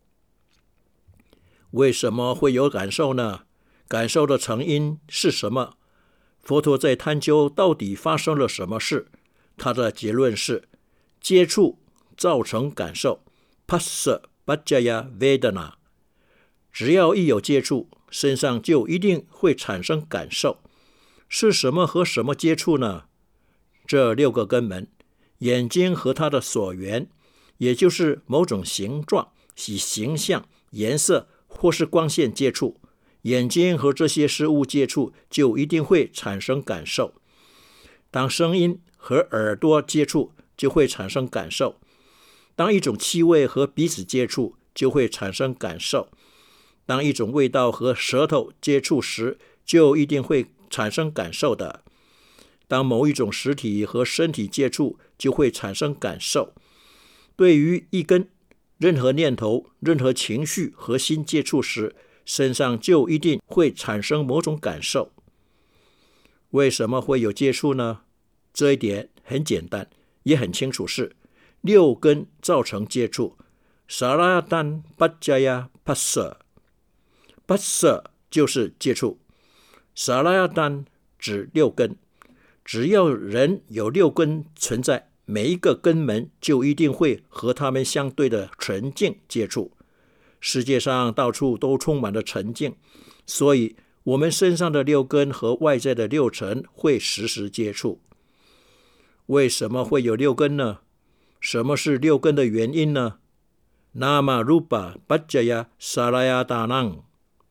Speaker 1: 为什么会有感受呢？感受的成因是什么？佛陀在探究到底发生了什么事。他的结论是：接触造成感受 Phassa Paccaya Vedana。 只要一有接触，身上就一定会产生感受。是什么和什么接触呢？ 这6个根门，眼睛和它的所缘，也就是某种形状、以形象、颜色或是光线接触，眼睛和这些事物接触，就一定会产生感受。当声音和耳朵接触，就会产生感受。当一种气味和鼻子接触，就会产生感受。当一种味道和舌头接触时，就一定会产生感受的。当某一种实体和身体接触，就会产生感受。对于一根任何念头、任何情绪和心接触时，身上就一定会产生某种感受。为什么会有接触呢？这一点很简单，也很清楚，是6根造成接触。Sarayatan Pajaya Phassa，Phassa 就是接触。Sarayatan 指6根，只要人有6根存在，每一个根门就一定会和它们相对的纯净接触。世界上到处都充满了纯净，所以我们身上的6根和外在的6尘会时时接触。为什么会有6根呢？什么是6根的原因呢？Nama Rupa Pajaya Sarayatanang。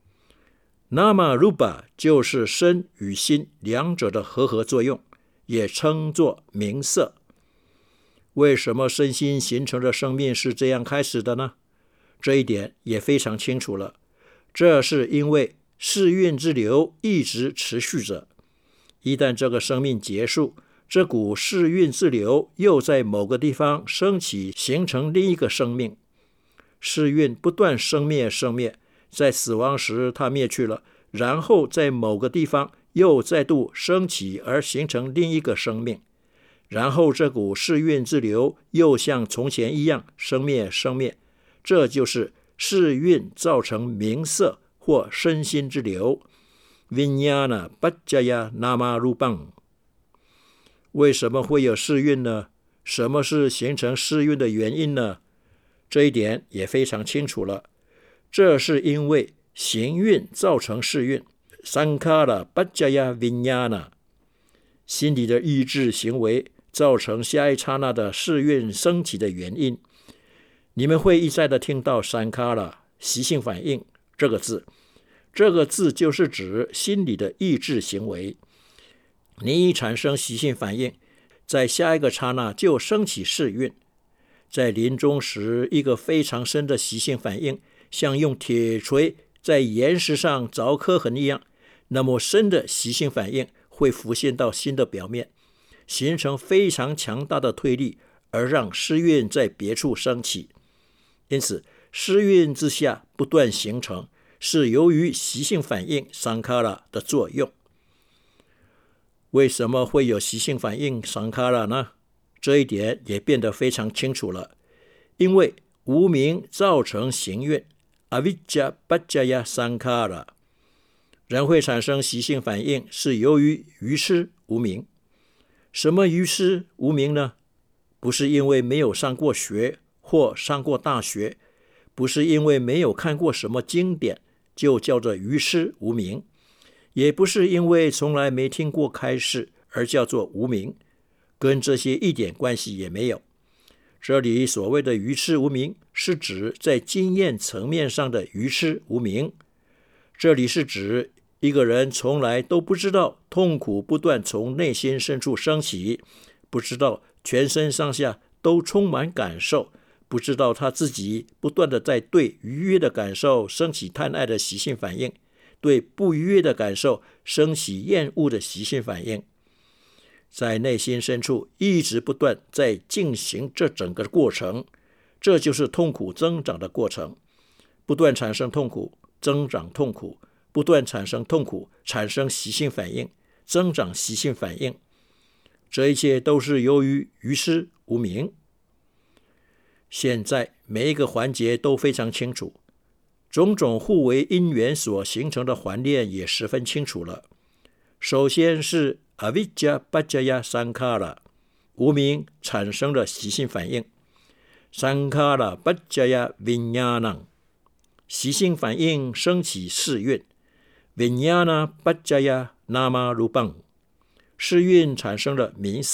Speaker 1: Nama Rupa 就是身与心两者的合作用，也称作名色。为什么身心形成的生命是这样开始的呢？这一点也非常清楚了。这是因为世运之流一直持续着，一旦这个生命结束，这股世运之流又在某个地方升起，形成另一个生命。世运不断生灭，在死亡时它灭去了，然后在某个地方又再度升起，而形成另一个生命。然后这股世运之流又像从前一样生灭，这就是世运造成名色或身心之流。 Vijnana Pajaya Nama Rupang。 为什么会有世运呢？什么是形成世运的原因呢？这一点也非常清楚了。这是因为行运造成世运， Sankhara Pajaya Vijnana， 心理的意志行为造成下一刹那的世运升起的原因。你们会一再的听到 Sankhara 习性反应这个字，这个字就是指心理的意志行为。你一产生习性反应，在下一个刹那就升起世运。在临终时，一个非常深的习性反应，像用铁锤在岩石上凿刻痕一样，那么深的习性反应会浮现到心的表面，形成非常强大的推力，而让失运在别处升起。因此失运之下不断形成，是由于习性反应 Sankhara 的作用。为什么会有习性反应 Sankhara 呢？这一点也变得非常清楚了。因为无明造成行运 Avijja Pajaya Sankhara， 人会产生习性反应是由于愚痴无明。什么愚痴无明呢？不是因为没有上过学或上过大学，不是因为没有看过什么经典就叫做愚痴无明，也不是因为从来没听过开示而叫做无明，跟这些一点关系也没有。这里所谓的愚痴无明，是指在经验层面上的愚痴无明。这里是指一个人从来都不知道痛苦不断从内心深处升起，不知道全身上下都充满感受，不知道他自己不断的在对愉悦的感受升起贪爱的习性反应，对不愉悦的感受升起厌恶的习性反应，在内心深处一直不断在进行这整个过程。这就是痛苦增长的过程，不断产生痛苦，增长痛苦，不断产生痛苦，产生习性反应，增长习性反应。这一切都是由于愚痴无明。现在每一个环节都非常清楚，种种互为因缘所形成的环链也十分清楚了。首先是 Avijja Pajaya Sankhara， 无明产生了习性反应。Sankhara Pajaya Vijnana， 习性反应升起世运。Vijnana Pajaya Nama Rupang， 世运产生了名色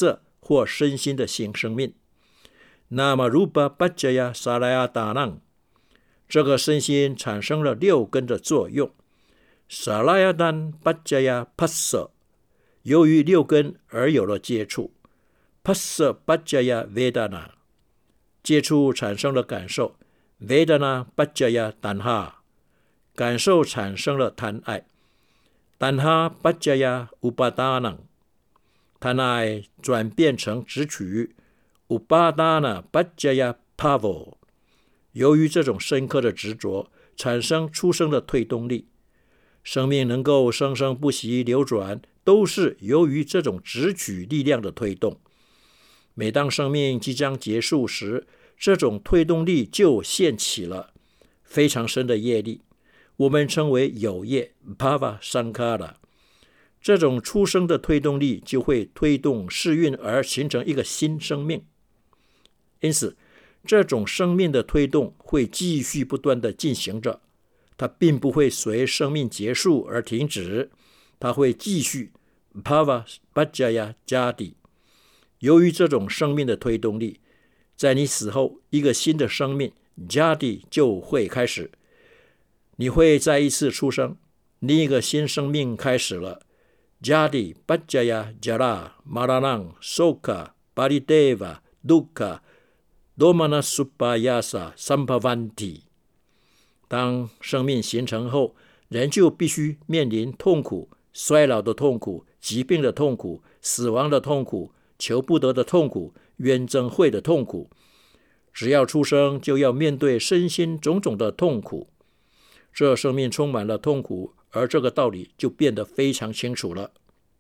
Speaker 1: 或身心的新生命。那么Rupa Paccaya Salayatana，这个身心产生了六根的作用。Salayatan Paccaya Phassa，由于六根而有了接触。Phassa Paccaya Vedana，接触产生了感受。Vedana Paccaya Tanha，感受产生了贪爱。Tanha Paccaya Upadana，贪爱转变成执取。Upadana Paccaya Phava，由于这种深刻的执着，产生出生的推动力。生命能够生生不息流转，都是由于这种执取力量的推动。每当生命即将结束时，这种推动力就现起了非常深的业力，我们称为有业 Bhava Sankara。 这种出生的推动力就会推动世运而形成一个新生命。因此这种生命的推动会继续不断地进行着，它并不会随生命结束而停止，它会继续 Bhava Paccaya Jadi。 由于这种生命的推动力，在你死后一个新的生命 Jadi 就会开始，你会再一次出生，另一个新生命开始了。 Jadi Paccaya Jara Maranang Soka Parideva Dukkha Domanasupayasa Samphavanti。 当生命形成后，人就必须面临痛苦，衰老的痛苦，疾病的痛苦，死亡的痛苦，求不得的痛苦，冤憎会的痛苦。只要出生，就要面对身心种种的痛苦。这生命充满了痛苦，而这个道理就变得非常清楚了。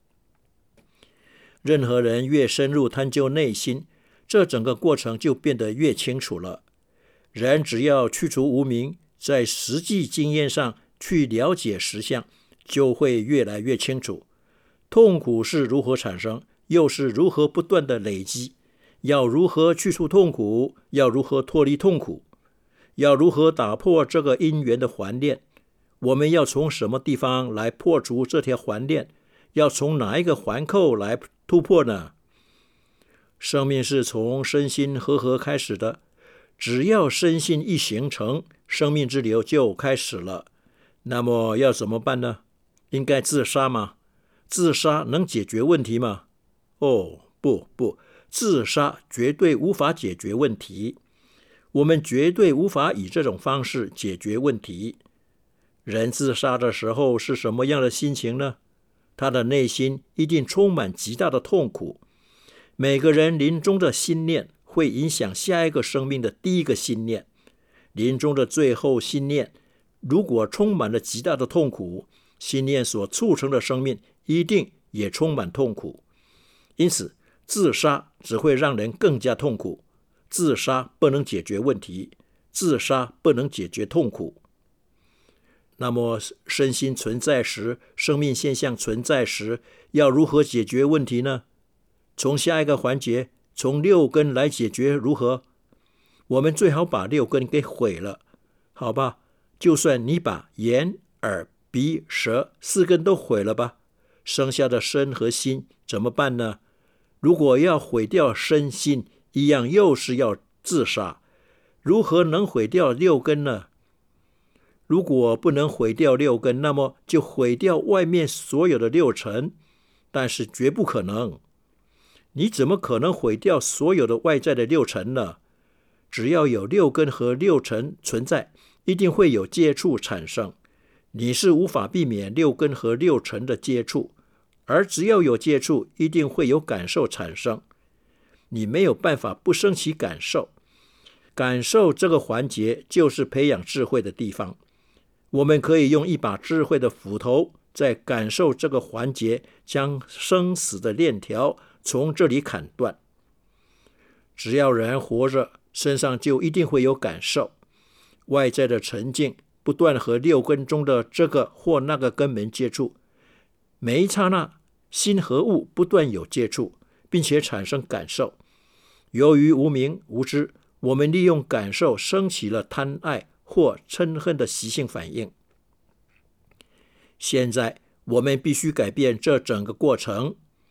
Speaker 1: 任何人越深入探究内心，这整个过程就变得越清楚了。人只要去除无明，在实际经验上去了解实相，就会越来越清楚。痛苦是如何产生，又是如何不断的累积，要如何去除痛苦，要如何脱离痛苦，要如何打破这个因缘的环链，我们要从什么地方来破除这条环链，要从哪一个环扣来突破呢？生命是从身心合开始的，只要身心一形成，生命之流就开始了。那么要怎么办呢？应该自杀吗？自杀能解决问题吗？哦，不，自杀绝对无法解决问题。我们绝对无法以这种方式解决问题。人自杀的时候是什么样的心情呢？他的内心一定充满极大的痛苦。每个人临终的心念会影响下一个生命的第一个心念。临终的最后心念如果充满了极大的痛苦，心念所促成的生命一定也充满痛苦。因此自杀只会让人更加痛苦。自杀不能解决问题，自杀不能解决痛苦。那么身心存在时，生命现象存在时，要如何解决问题呢？从下一个环节，从六根来解决如何？我们最好把六根给毁了，好吧？就算你把眼、耳、鼻、舌四根都毁了吧，剩下的身和心怎么办呢？如果要毁掉身心，一样又是要自杀。如何能毁掉六根呢？如果不能毁掉六根，那么就毁掉外面所有的六尘，但是绝不可能。你怎么可能毁掉所有的外在的六尘呢？只要有六根和六尘存在，一定会有接触产生。你是无法避免六根和六尘的接触，而只要有接触，一定会有感受产生。你没有办法不生起感受。感受这个环节就是培养智慧的地方。我们可以用一把智慧的斧头，在感受这个环节，将生死的链条从这里砍断。只要人活着，身上就一定会有感受。外在的沉静不断和六根中的这个或那个根门接触，每一刹那心和物不断有接触，并且产生感受。由于无明无知，我们利用感受升起了贪爱或嗔恨的习性反应。现在我们必须改变这整个过程。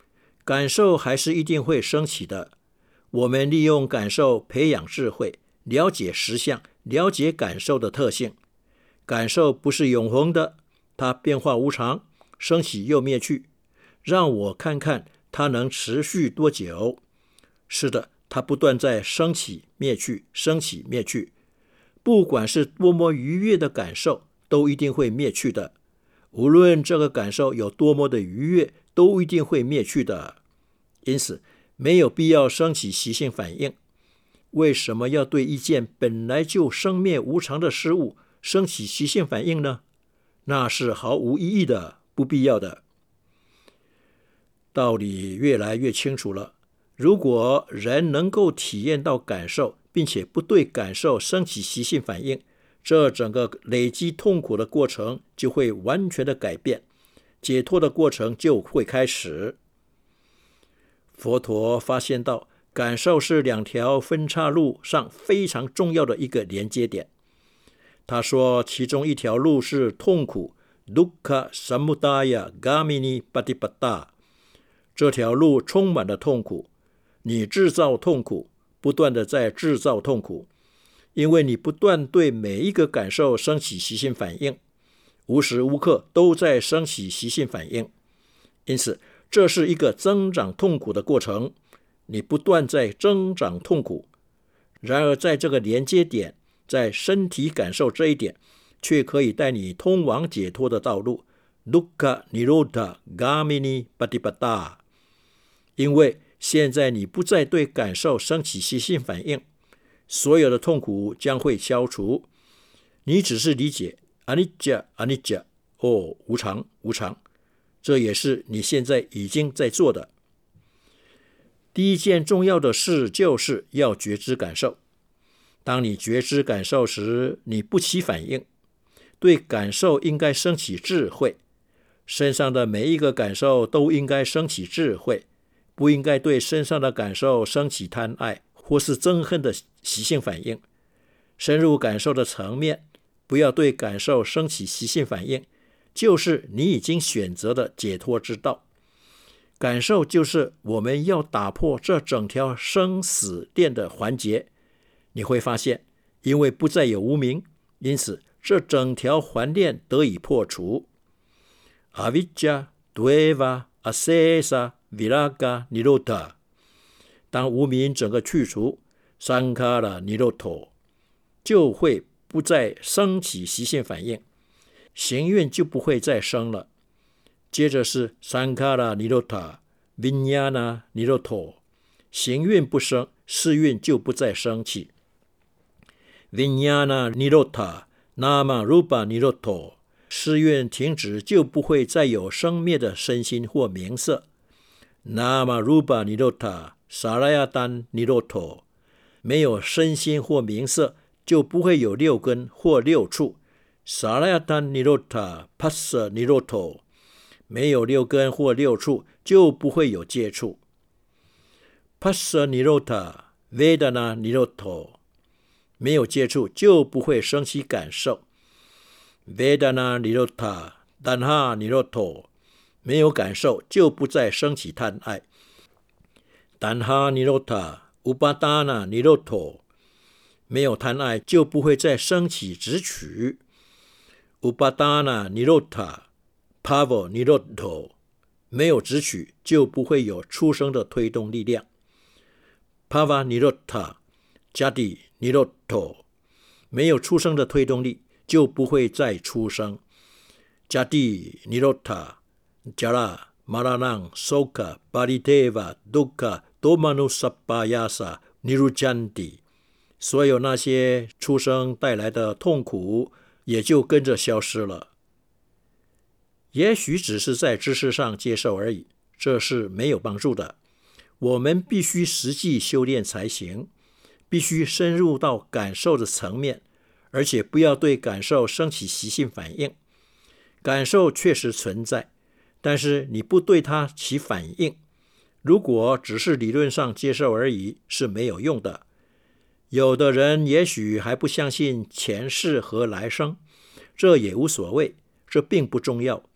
Speaker 1: 感受还是一定会升起的。我们利用感受培养智慧，了解实相，了解感受的特性。感受不是永恒的，它变化无常，升起又灭去。让我看看它能持续多久。是的，它不断在升起灭去，升起灭去。不管是多么愉悦的感受，都一定会灭去的。无论这个感受有多么的愉悦，都一定会灭去的。因此，没有必要升起习性反应。为什么要对一件本来就生灭无常的事物升起习性反应呢？那是毫无意义的，不必要的。道理越来越清楚了。如果人能够体验到感受，并且不对感受升起习性反应，这整个累积痛苦的过程就会完全的改变，解脱的过程就会开始。佛陀发现到，感受是两条分岔路上非常重要的一个连接点。他说，其中一条路是痛苦 Dukkha Samudaya Gamini Patipada， 这条路充满了痛苦，你制造痛苦，不断的在制造痛苦，因为你不断对每一个感受升起习性反应，无时无刻都在升起习性反应，因此这是一个增长痛苦的过程，你不断在增长痛苦。然而在这个连接点，在身体感受这一点，却可以带你通往解脱的道路 Dukkha Nirodha Gamini Patipada。 因为现在你不再对感受升起习性反应，所有的痛苦将会消除。你只是理解 Anicca Anicca， 无常无常，这也是你现在已经在做的。第一件重要的事就是要觉知感受。当你觉知感受时，你不起反应，对感受应该升起智慧。身上的每一个感受都应该升起智慧，不应该对身上的感受升起贪爱或是憎恨的习性反应。深入感受的层面，不要对感受升起习性反应，就是你已经选择的解脱之道。感受就是我们要打破这整条生死链的环节。你会发现，因为不再有无明，因此这整条环链得以破除。Avijja Dveva Asesa Viraga Nirodha， 当无明整个去除， Sankhara Nirodha， 就会不再升起习性反应，行愿就不会再生了。接着是 Sankhara Nirodha Vijnana Nirodha， 行愿不生，事愿就不再生起。Vijnana Nirodha Nama Rupa Nirodha， 事愿停止，就不会再有生灭的身心或名色。Nama Rupa Nirodha Sarayatan Nirodha， 没有身心或名色，就不会有六根或六处。Sarayatan Nirodha Phassa Nirodha， 没有六根或六处，就不会有接触。Phassa Nirodha Vedana Nirodha， 没有接触就不会升起感受。Vedana Nirodha Tanha Nirodha， 没有感受就不再升起贪爱。Tanha Nirodha Upadana Nirodha， 没有贪爱就不会再升起执取。Upadana Nirodha Phava Nirodha， 没有执取就不会有出生的推动力量。Phava Nirodha Jadi Nirodha， 没有出生的推动力就不会再出生。Jadi Nirodha Jara Marana Soka Parideva Dukkha Domanusapayasa Nirujjanti， 所有那些出生带来的痛苦也就跟着消失了。也许只是在知识上接受而已，这是没有帮助的。我们必须实际修炼才行，必须深入到感受的层面，而且不要对感受升起习性反应。感受确实存在，但是你不对它起反应，如果只是理论上接受而已，是没有用的。有的人也许还不相信前世和来生，这也无所谓，这并不重要。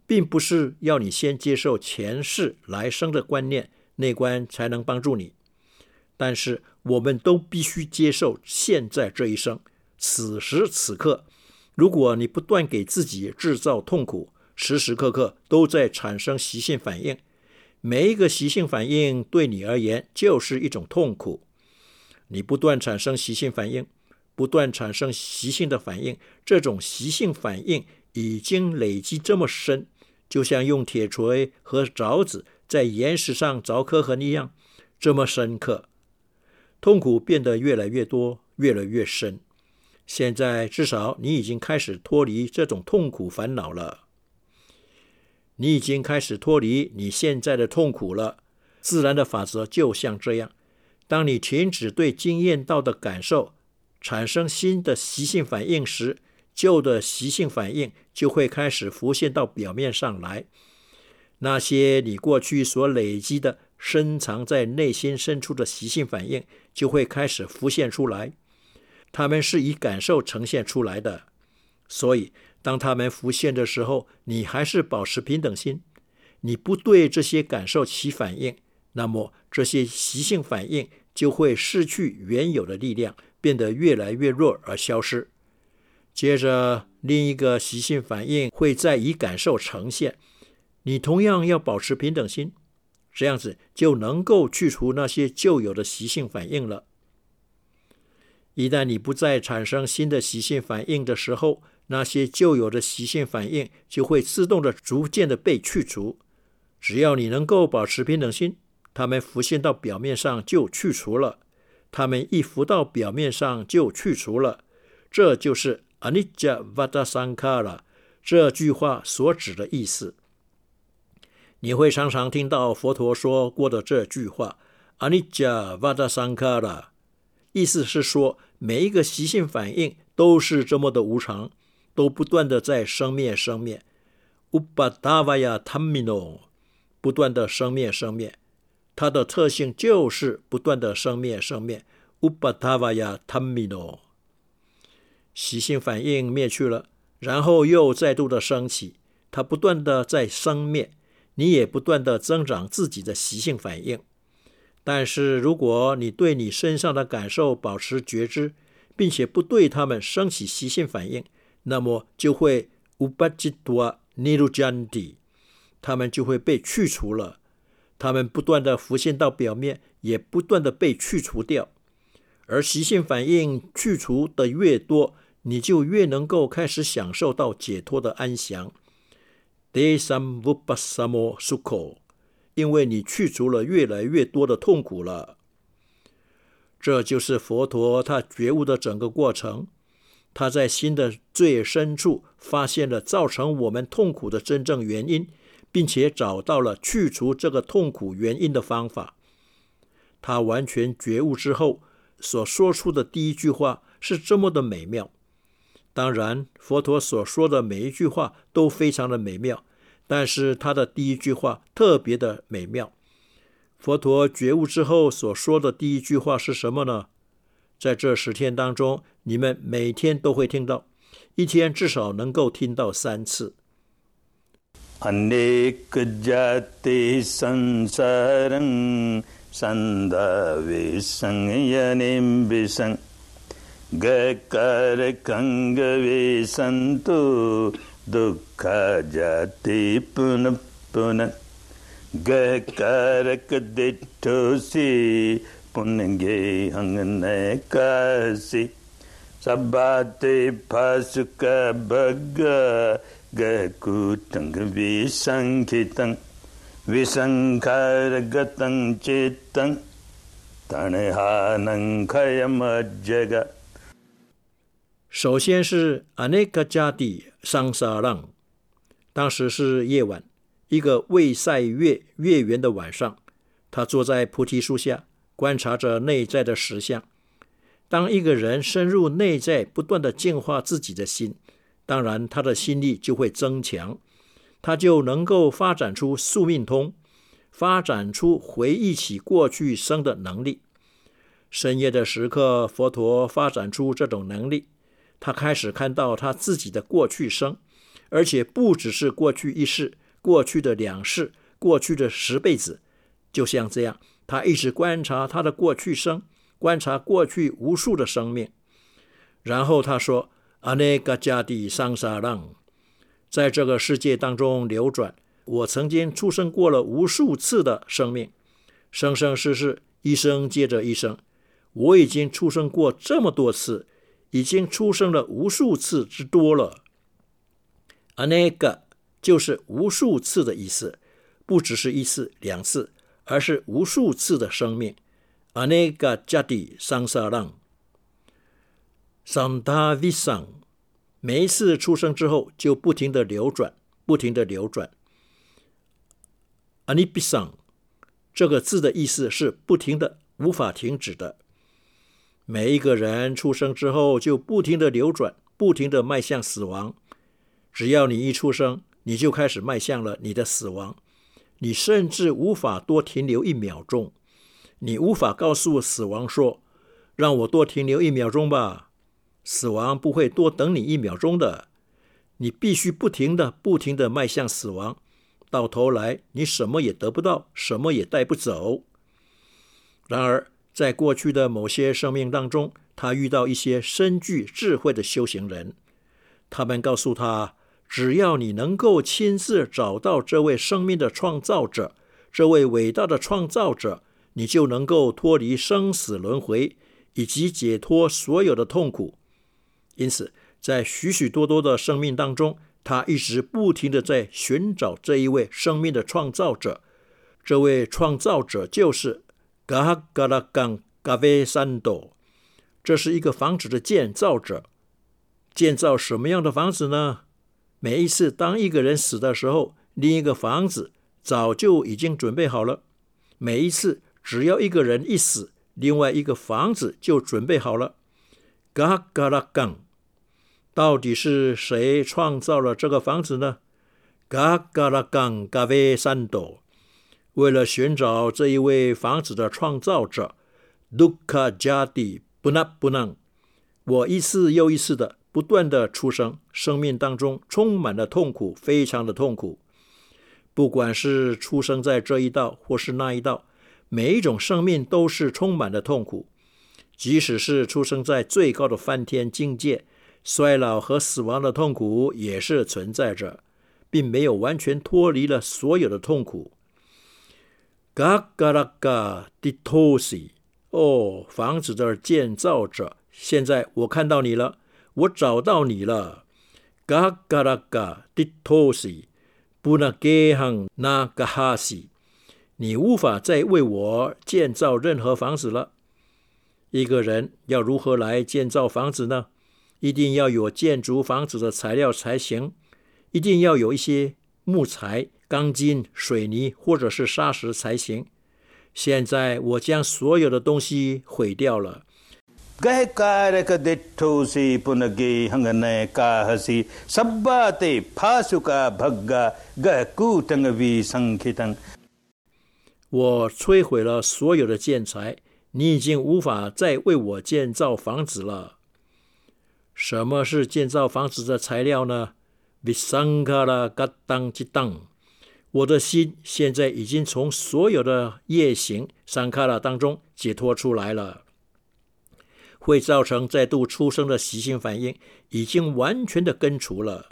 Speaker 1: 并不是要你先接受前世来生的观念，内观才能帮助你。但是我们都必须接受现在这一生，此时此刻。如果你不断给自己制造痛苦，时时刻刻都在产生习性反应，每一个习性反应对你而言就是一种痛苦。你不断产生习性反应，不断产生习性的反应，这种习性反应已经累积这么深，就像用铁锤和凿子在岩石上凿刻痕一样，这么深刻。痛苦变得越来越多，越来越深。现在至少你已经开始脱离这种痛苦烦恼了。你已经开始脱离你现在的痛苦了。自然的法则就像这样，当你停止对经验到的感受产生新的习性反应时，旧的习性反应就会开始浮现到表面上来。那些你过去所累积的深藏在内心深处的习性反应就会开始浮现出来，它们是以感受呈现出来的。所以当它们浮现的时候，你还是保持平等心，你不对这些感受起反应，那么这些习性反应就会失去原有的力量，变得越来越弱而消失。接着另一个习性反应会再以感受呈现，你同样要保持平等心，这样子就能够去除那些旧有的习性反应了。一旦你不再产生新的习性反应的时候，那些旧有的习性反应就会自动的逐渐的被去除。只要你能够保持平等心，它们浮现到表面上就去除了，它们一浮到表面上就去除了。这就是 Anicca Vada Sankhara 这句话所指的意思。你会常常听到佛陀说过的这句话 Anicca Vada Sankhara， 意思是说每一个习性反应都是这么的无常，都不断的在生灭生灭。Upadavaya Dhammino， 不断的生灭生灭，它的特性就是不断的生灭生灭。Upadavaya Dhammino， 习性反应灭去了，然后又再度的升起，它不断的在生灭，你也不断的增长自己的习性反应。但是如果你对你身上的感受保持觉知，并且不对它们升起习性反应，那么就会 Upajitva Nirujanti， 它们就会被去除了。它们不断的浮现到表面，也不断的被去除掉。而习性反应去除的越多，你就越能够开始享受到解脱的安详。Desam Vupasamo Sukho， 因为你去除了越来越多的痛苦了。这就是佛陀他觉悟的整个过程。他在心的最深处发现了造成我们痛苦的真正原因，并且找到了去除这个痛苦原因的方法。他完全觉悟之后所说出的第一句话是这么的美妙。当然，佛陀所说的每一句话都非常的美妙，但是他的第一句话特别的美妙。佛陀觉悟之后所说的第一句话是什么呢？在这10天当中，你们每天都会听到，一天至少能够听到3次。
Speaker 3: Anek jati sansarang sandave sangyanim bisang gakar kangave santu dukkha jati punapuna gakarak dittosi punge hangnekasi sabate pasuka bagga gakutang visankitang visankargatang chittang tanehanang khayamajjaga。
Speaker 1: 首先是 Aneka Jati Sangsarang， 当时是夜晚，一个未晒月月圆的晚上，他坐在菩提树下，观察着内在的实相。当一个人深入内在，不断的净化自己的心，当然他的心力就会增强，他就能够发展出宿命通，发展出回忆起过去生的能力。深夜的时刻，佛陀发展出这种能力，他开始看到他自己的过去生， 而且不只是过去一世、过去的2世、过去的10辈子。就像这样，他一直观察他的过去生，观察过去无数的生命。然后他说，阿内嘎加蒂桑沙浪，在这个世界当中流转，我曾经出生过了无数次的生命，生生世世，一生接着一生。我已经出生过这么多次，已经出生了无数次之多了。阿内嘎就是无数次的意思，不只是1次、2次，而是无数次的生命。阿内嘎加蒂桑沙浪，桑达维桑，每一次出生之后就不停的流转，不停的流转。阿尼比桑这个字的意思是不停的，无法停止的。每一个人出生之后就不停的流转，不停的迈向死亡。只要你一出生，你就开始迈向了你的死亡。你甚至无法多停留1秒钟，你无法告诉死亡说，让我多停留1秒钟吧。死亡不会多等你1秒钟的，你必须不停的迈向死亡，到头来你什么也得不到，什么也带不走。然而在过去的某些生命当中，他遇到一些深具智慧的修行人，他们告诉他，只要你能够亲自找到这位生命的创造者，这位伟大的创造者，你就能够脱离生死轮回，以及解脱所有的痛苦。因此在许许多多的生命当中，他一直不停的在寻找这一位生命的创造者。这位创造者就是嘎嘎拉冈嘎维山斗，这是一个房子的建造者。建造什么样的房子呢？每一次当一个人死的时候，另一个房子早就已经准备好了。每一次只要一个人一死，另外一个房子就准备好了。嘎嘎拉冈，到底是谁创造了这个房子呢？嘎嘎拉冈嘎维山斗，为了寻找这一位房子的创造者，杜卡加蒂布纳布囊，我一次又一次的不断的出生，生命当中充满了痛苦，非常的痛苦。不管是出生在这一道或是那一道，每一种生命都是充满了痛苦。即使是出生在最高的梵天境界，衰老和死亡的痛苦也是存在着，并没有完全脱离了所有的痛苦。嘎嘎拉嘎迪托西，房子的建造者，现在我看到你了，我找到你了。嘎嘎拉嘎迪托西，布那给行那嘎哈西，你无法再为我建造任何房子了。一个人要如何来建造房子呢？一定要有建筑房子的材料才行，一定要有一些木材、钢筋、水泥或者是砂石才行。现在我将所有的东西毁掉了。我摧毁了所有的建材，你已经无法再为我建造房子了。什么是建造房子的材料呢？我的心现在已经从所有的业行桑卡拉当中解脱出来了。会造成再度出生的习性反应已经完全的根除了。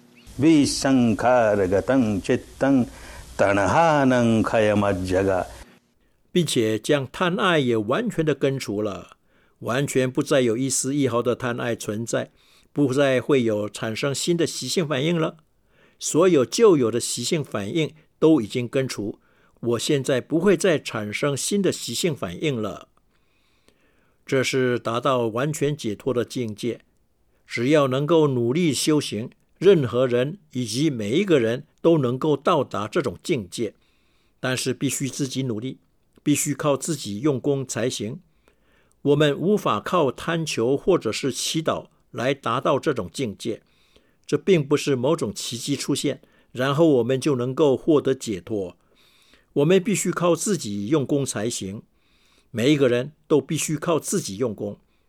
Speaker 1: 并且将贪爱也完全的根除了，完全不再有一丝一毫的贪爱存在，不再会有产生新的习性反应了。所有旧有的习性反应都已经根除，我现在不会再产生新的习性反应了。这是达到完全解脱的境界。只要能够努力修行，任何人以及每一个人都能够到达这种境界，但是必须自己努力，必须靠自己用功才行。我们无法靠贪求或者是祈祷来达到这种境界，这并不是某种奇迹出现，然后我们就能够获得解脱。我们必须靠自己用功才行，每一个人都必须靠自己用功。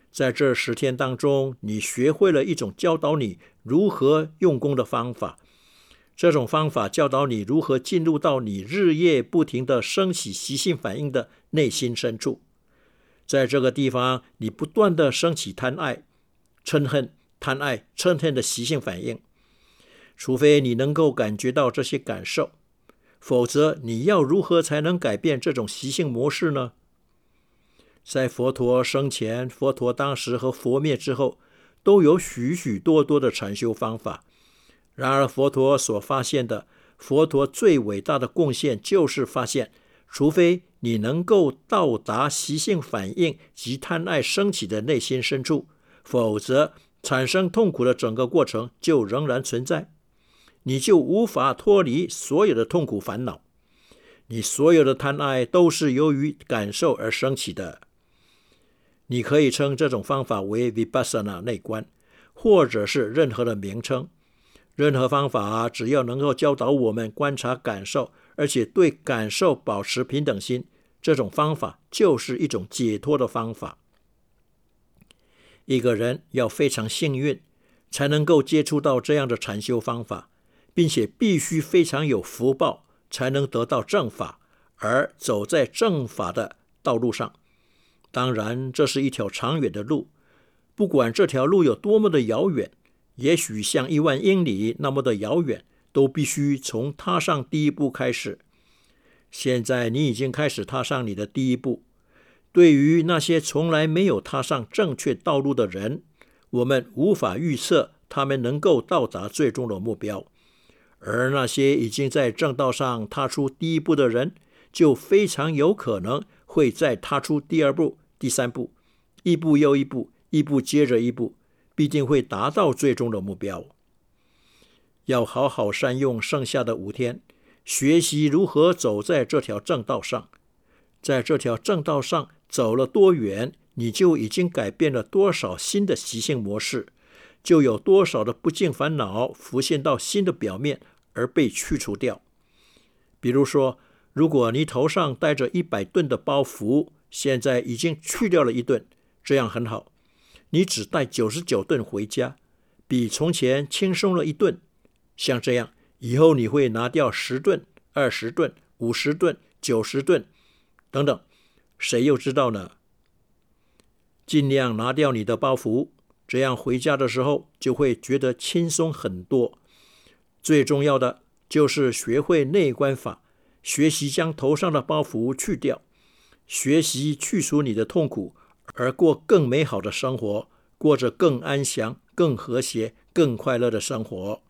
Speaker 1: 在这10天当中，你学会了一种教导你如何用功的方法。这种方法教导你如何进入到你日夜不停的升起习性反应的内心深处。在这个地方，你不断的升起贪爱、嗔恨、贪爱、嗔恨的习性反应。除非你能够感觉到这些感受，否则你要如何才能改变这种习性模式呢？在佛陀生前、佛陀当时和佛灭之后，都有许许多多的禅修方法。然而佛陀所发现的，佛陀最伟大的贡献就是发现，除非你能够到达习性反应及贪爱升起的内心深处，否则产生痛苦的整个过程就仍然存在，你就无法脱离所有的痛苦烦恼。你所有的贪爱都是由于感受而升起的。你可以称这种方法为 Vipassana 内观，或者是任何的名称。任何方法只要能够教导我们观察感受，而且对感受保持平等心，这种方法就是一种解脱的方法。一个人要非常幸运，才能够接触到这样的禅修方法，并且必须非常有福报，才能得到正法，而走在正法的道路上。当然，这是一条长远的路，不管这条路有多么的遥远，也许像10000英里那么的遥远，都必须从踏上第一步开始。现在你已经开始踏上你的第一步。对于那些从来没有踏上正确道路的人，我们无法预测他们能够到达最终的目标。而那些已经在正道上踏出第一步的人，就非常有可能会再踏出第2步、第3步，一步又一步，一步接着一步，必定会达到最终的目标。要好好善用剩下的5天，学习如何走在这条正道上。在这条正道上走了多远，你就已经改变了多少新的习性模式，就有多少的不净烦恼浮现到新的表面而被去除掉。比如说，如果你头上带着100吨的包袱，现在已经去掉了1吨，这样很好，你只带99吨回家，比从前轻松了1吨。像这样，以后你会拿掉10吨、20吨、50吨、90吨等等，谁又知道呢？尽量拿掉你的包袱，这样回家的时候就会觉得轻松很多。最重要的就是学会内观法，学习将头上的包袱去掉，学习去除你的痛苦，而过更美好的生活，过着更安详、更和谐、更快乐的生活。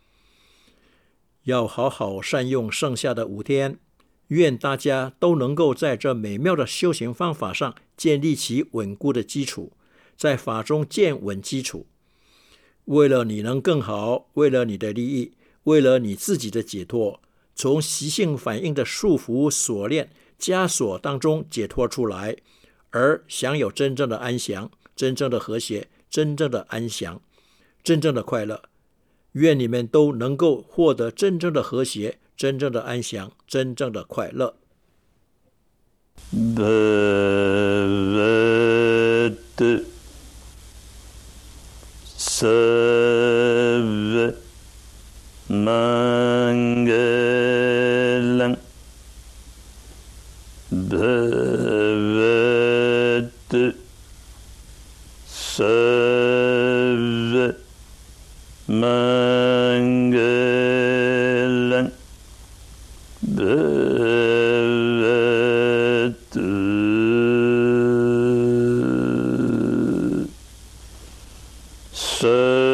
Speaker 1: 要好好善用剩下的5天，愿大家都能够在这美妙的修行方法上建立起稳固的基础，在法中建稳基础。为了你能更好，为了你的利益，为了你自己的解脱，从习性反应的束缚、锁链、枷锁当中解脱出来，而享有真正的安详、真正的和谐、真正的安详、真正的快乐。愿你们都能够获得真正的和谐、真正的安详、真正的快乐。
Speaker 3: Bhavad Sarva Mangalam Bhavad Sarva Mangalam Bhavatu Sarva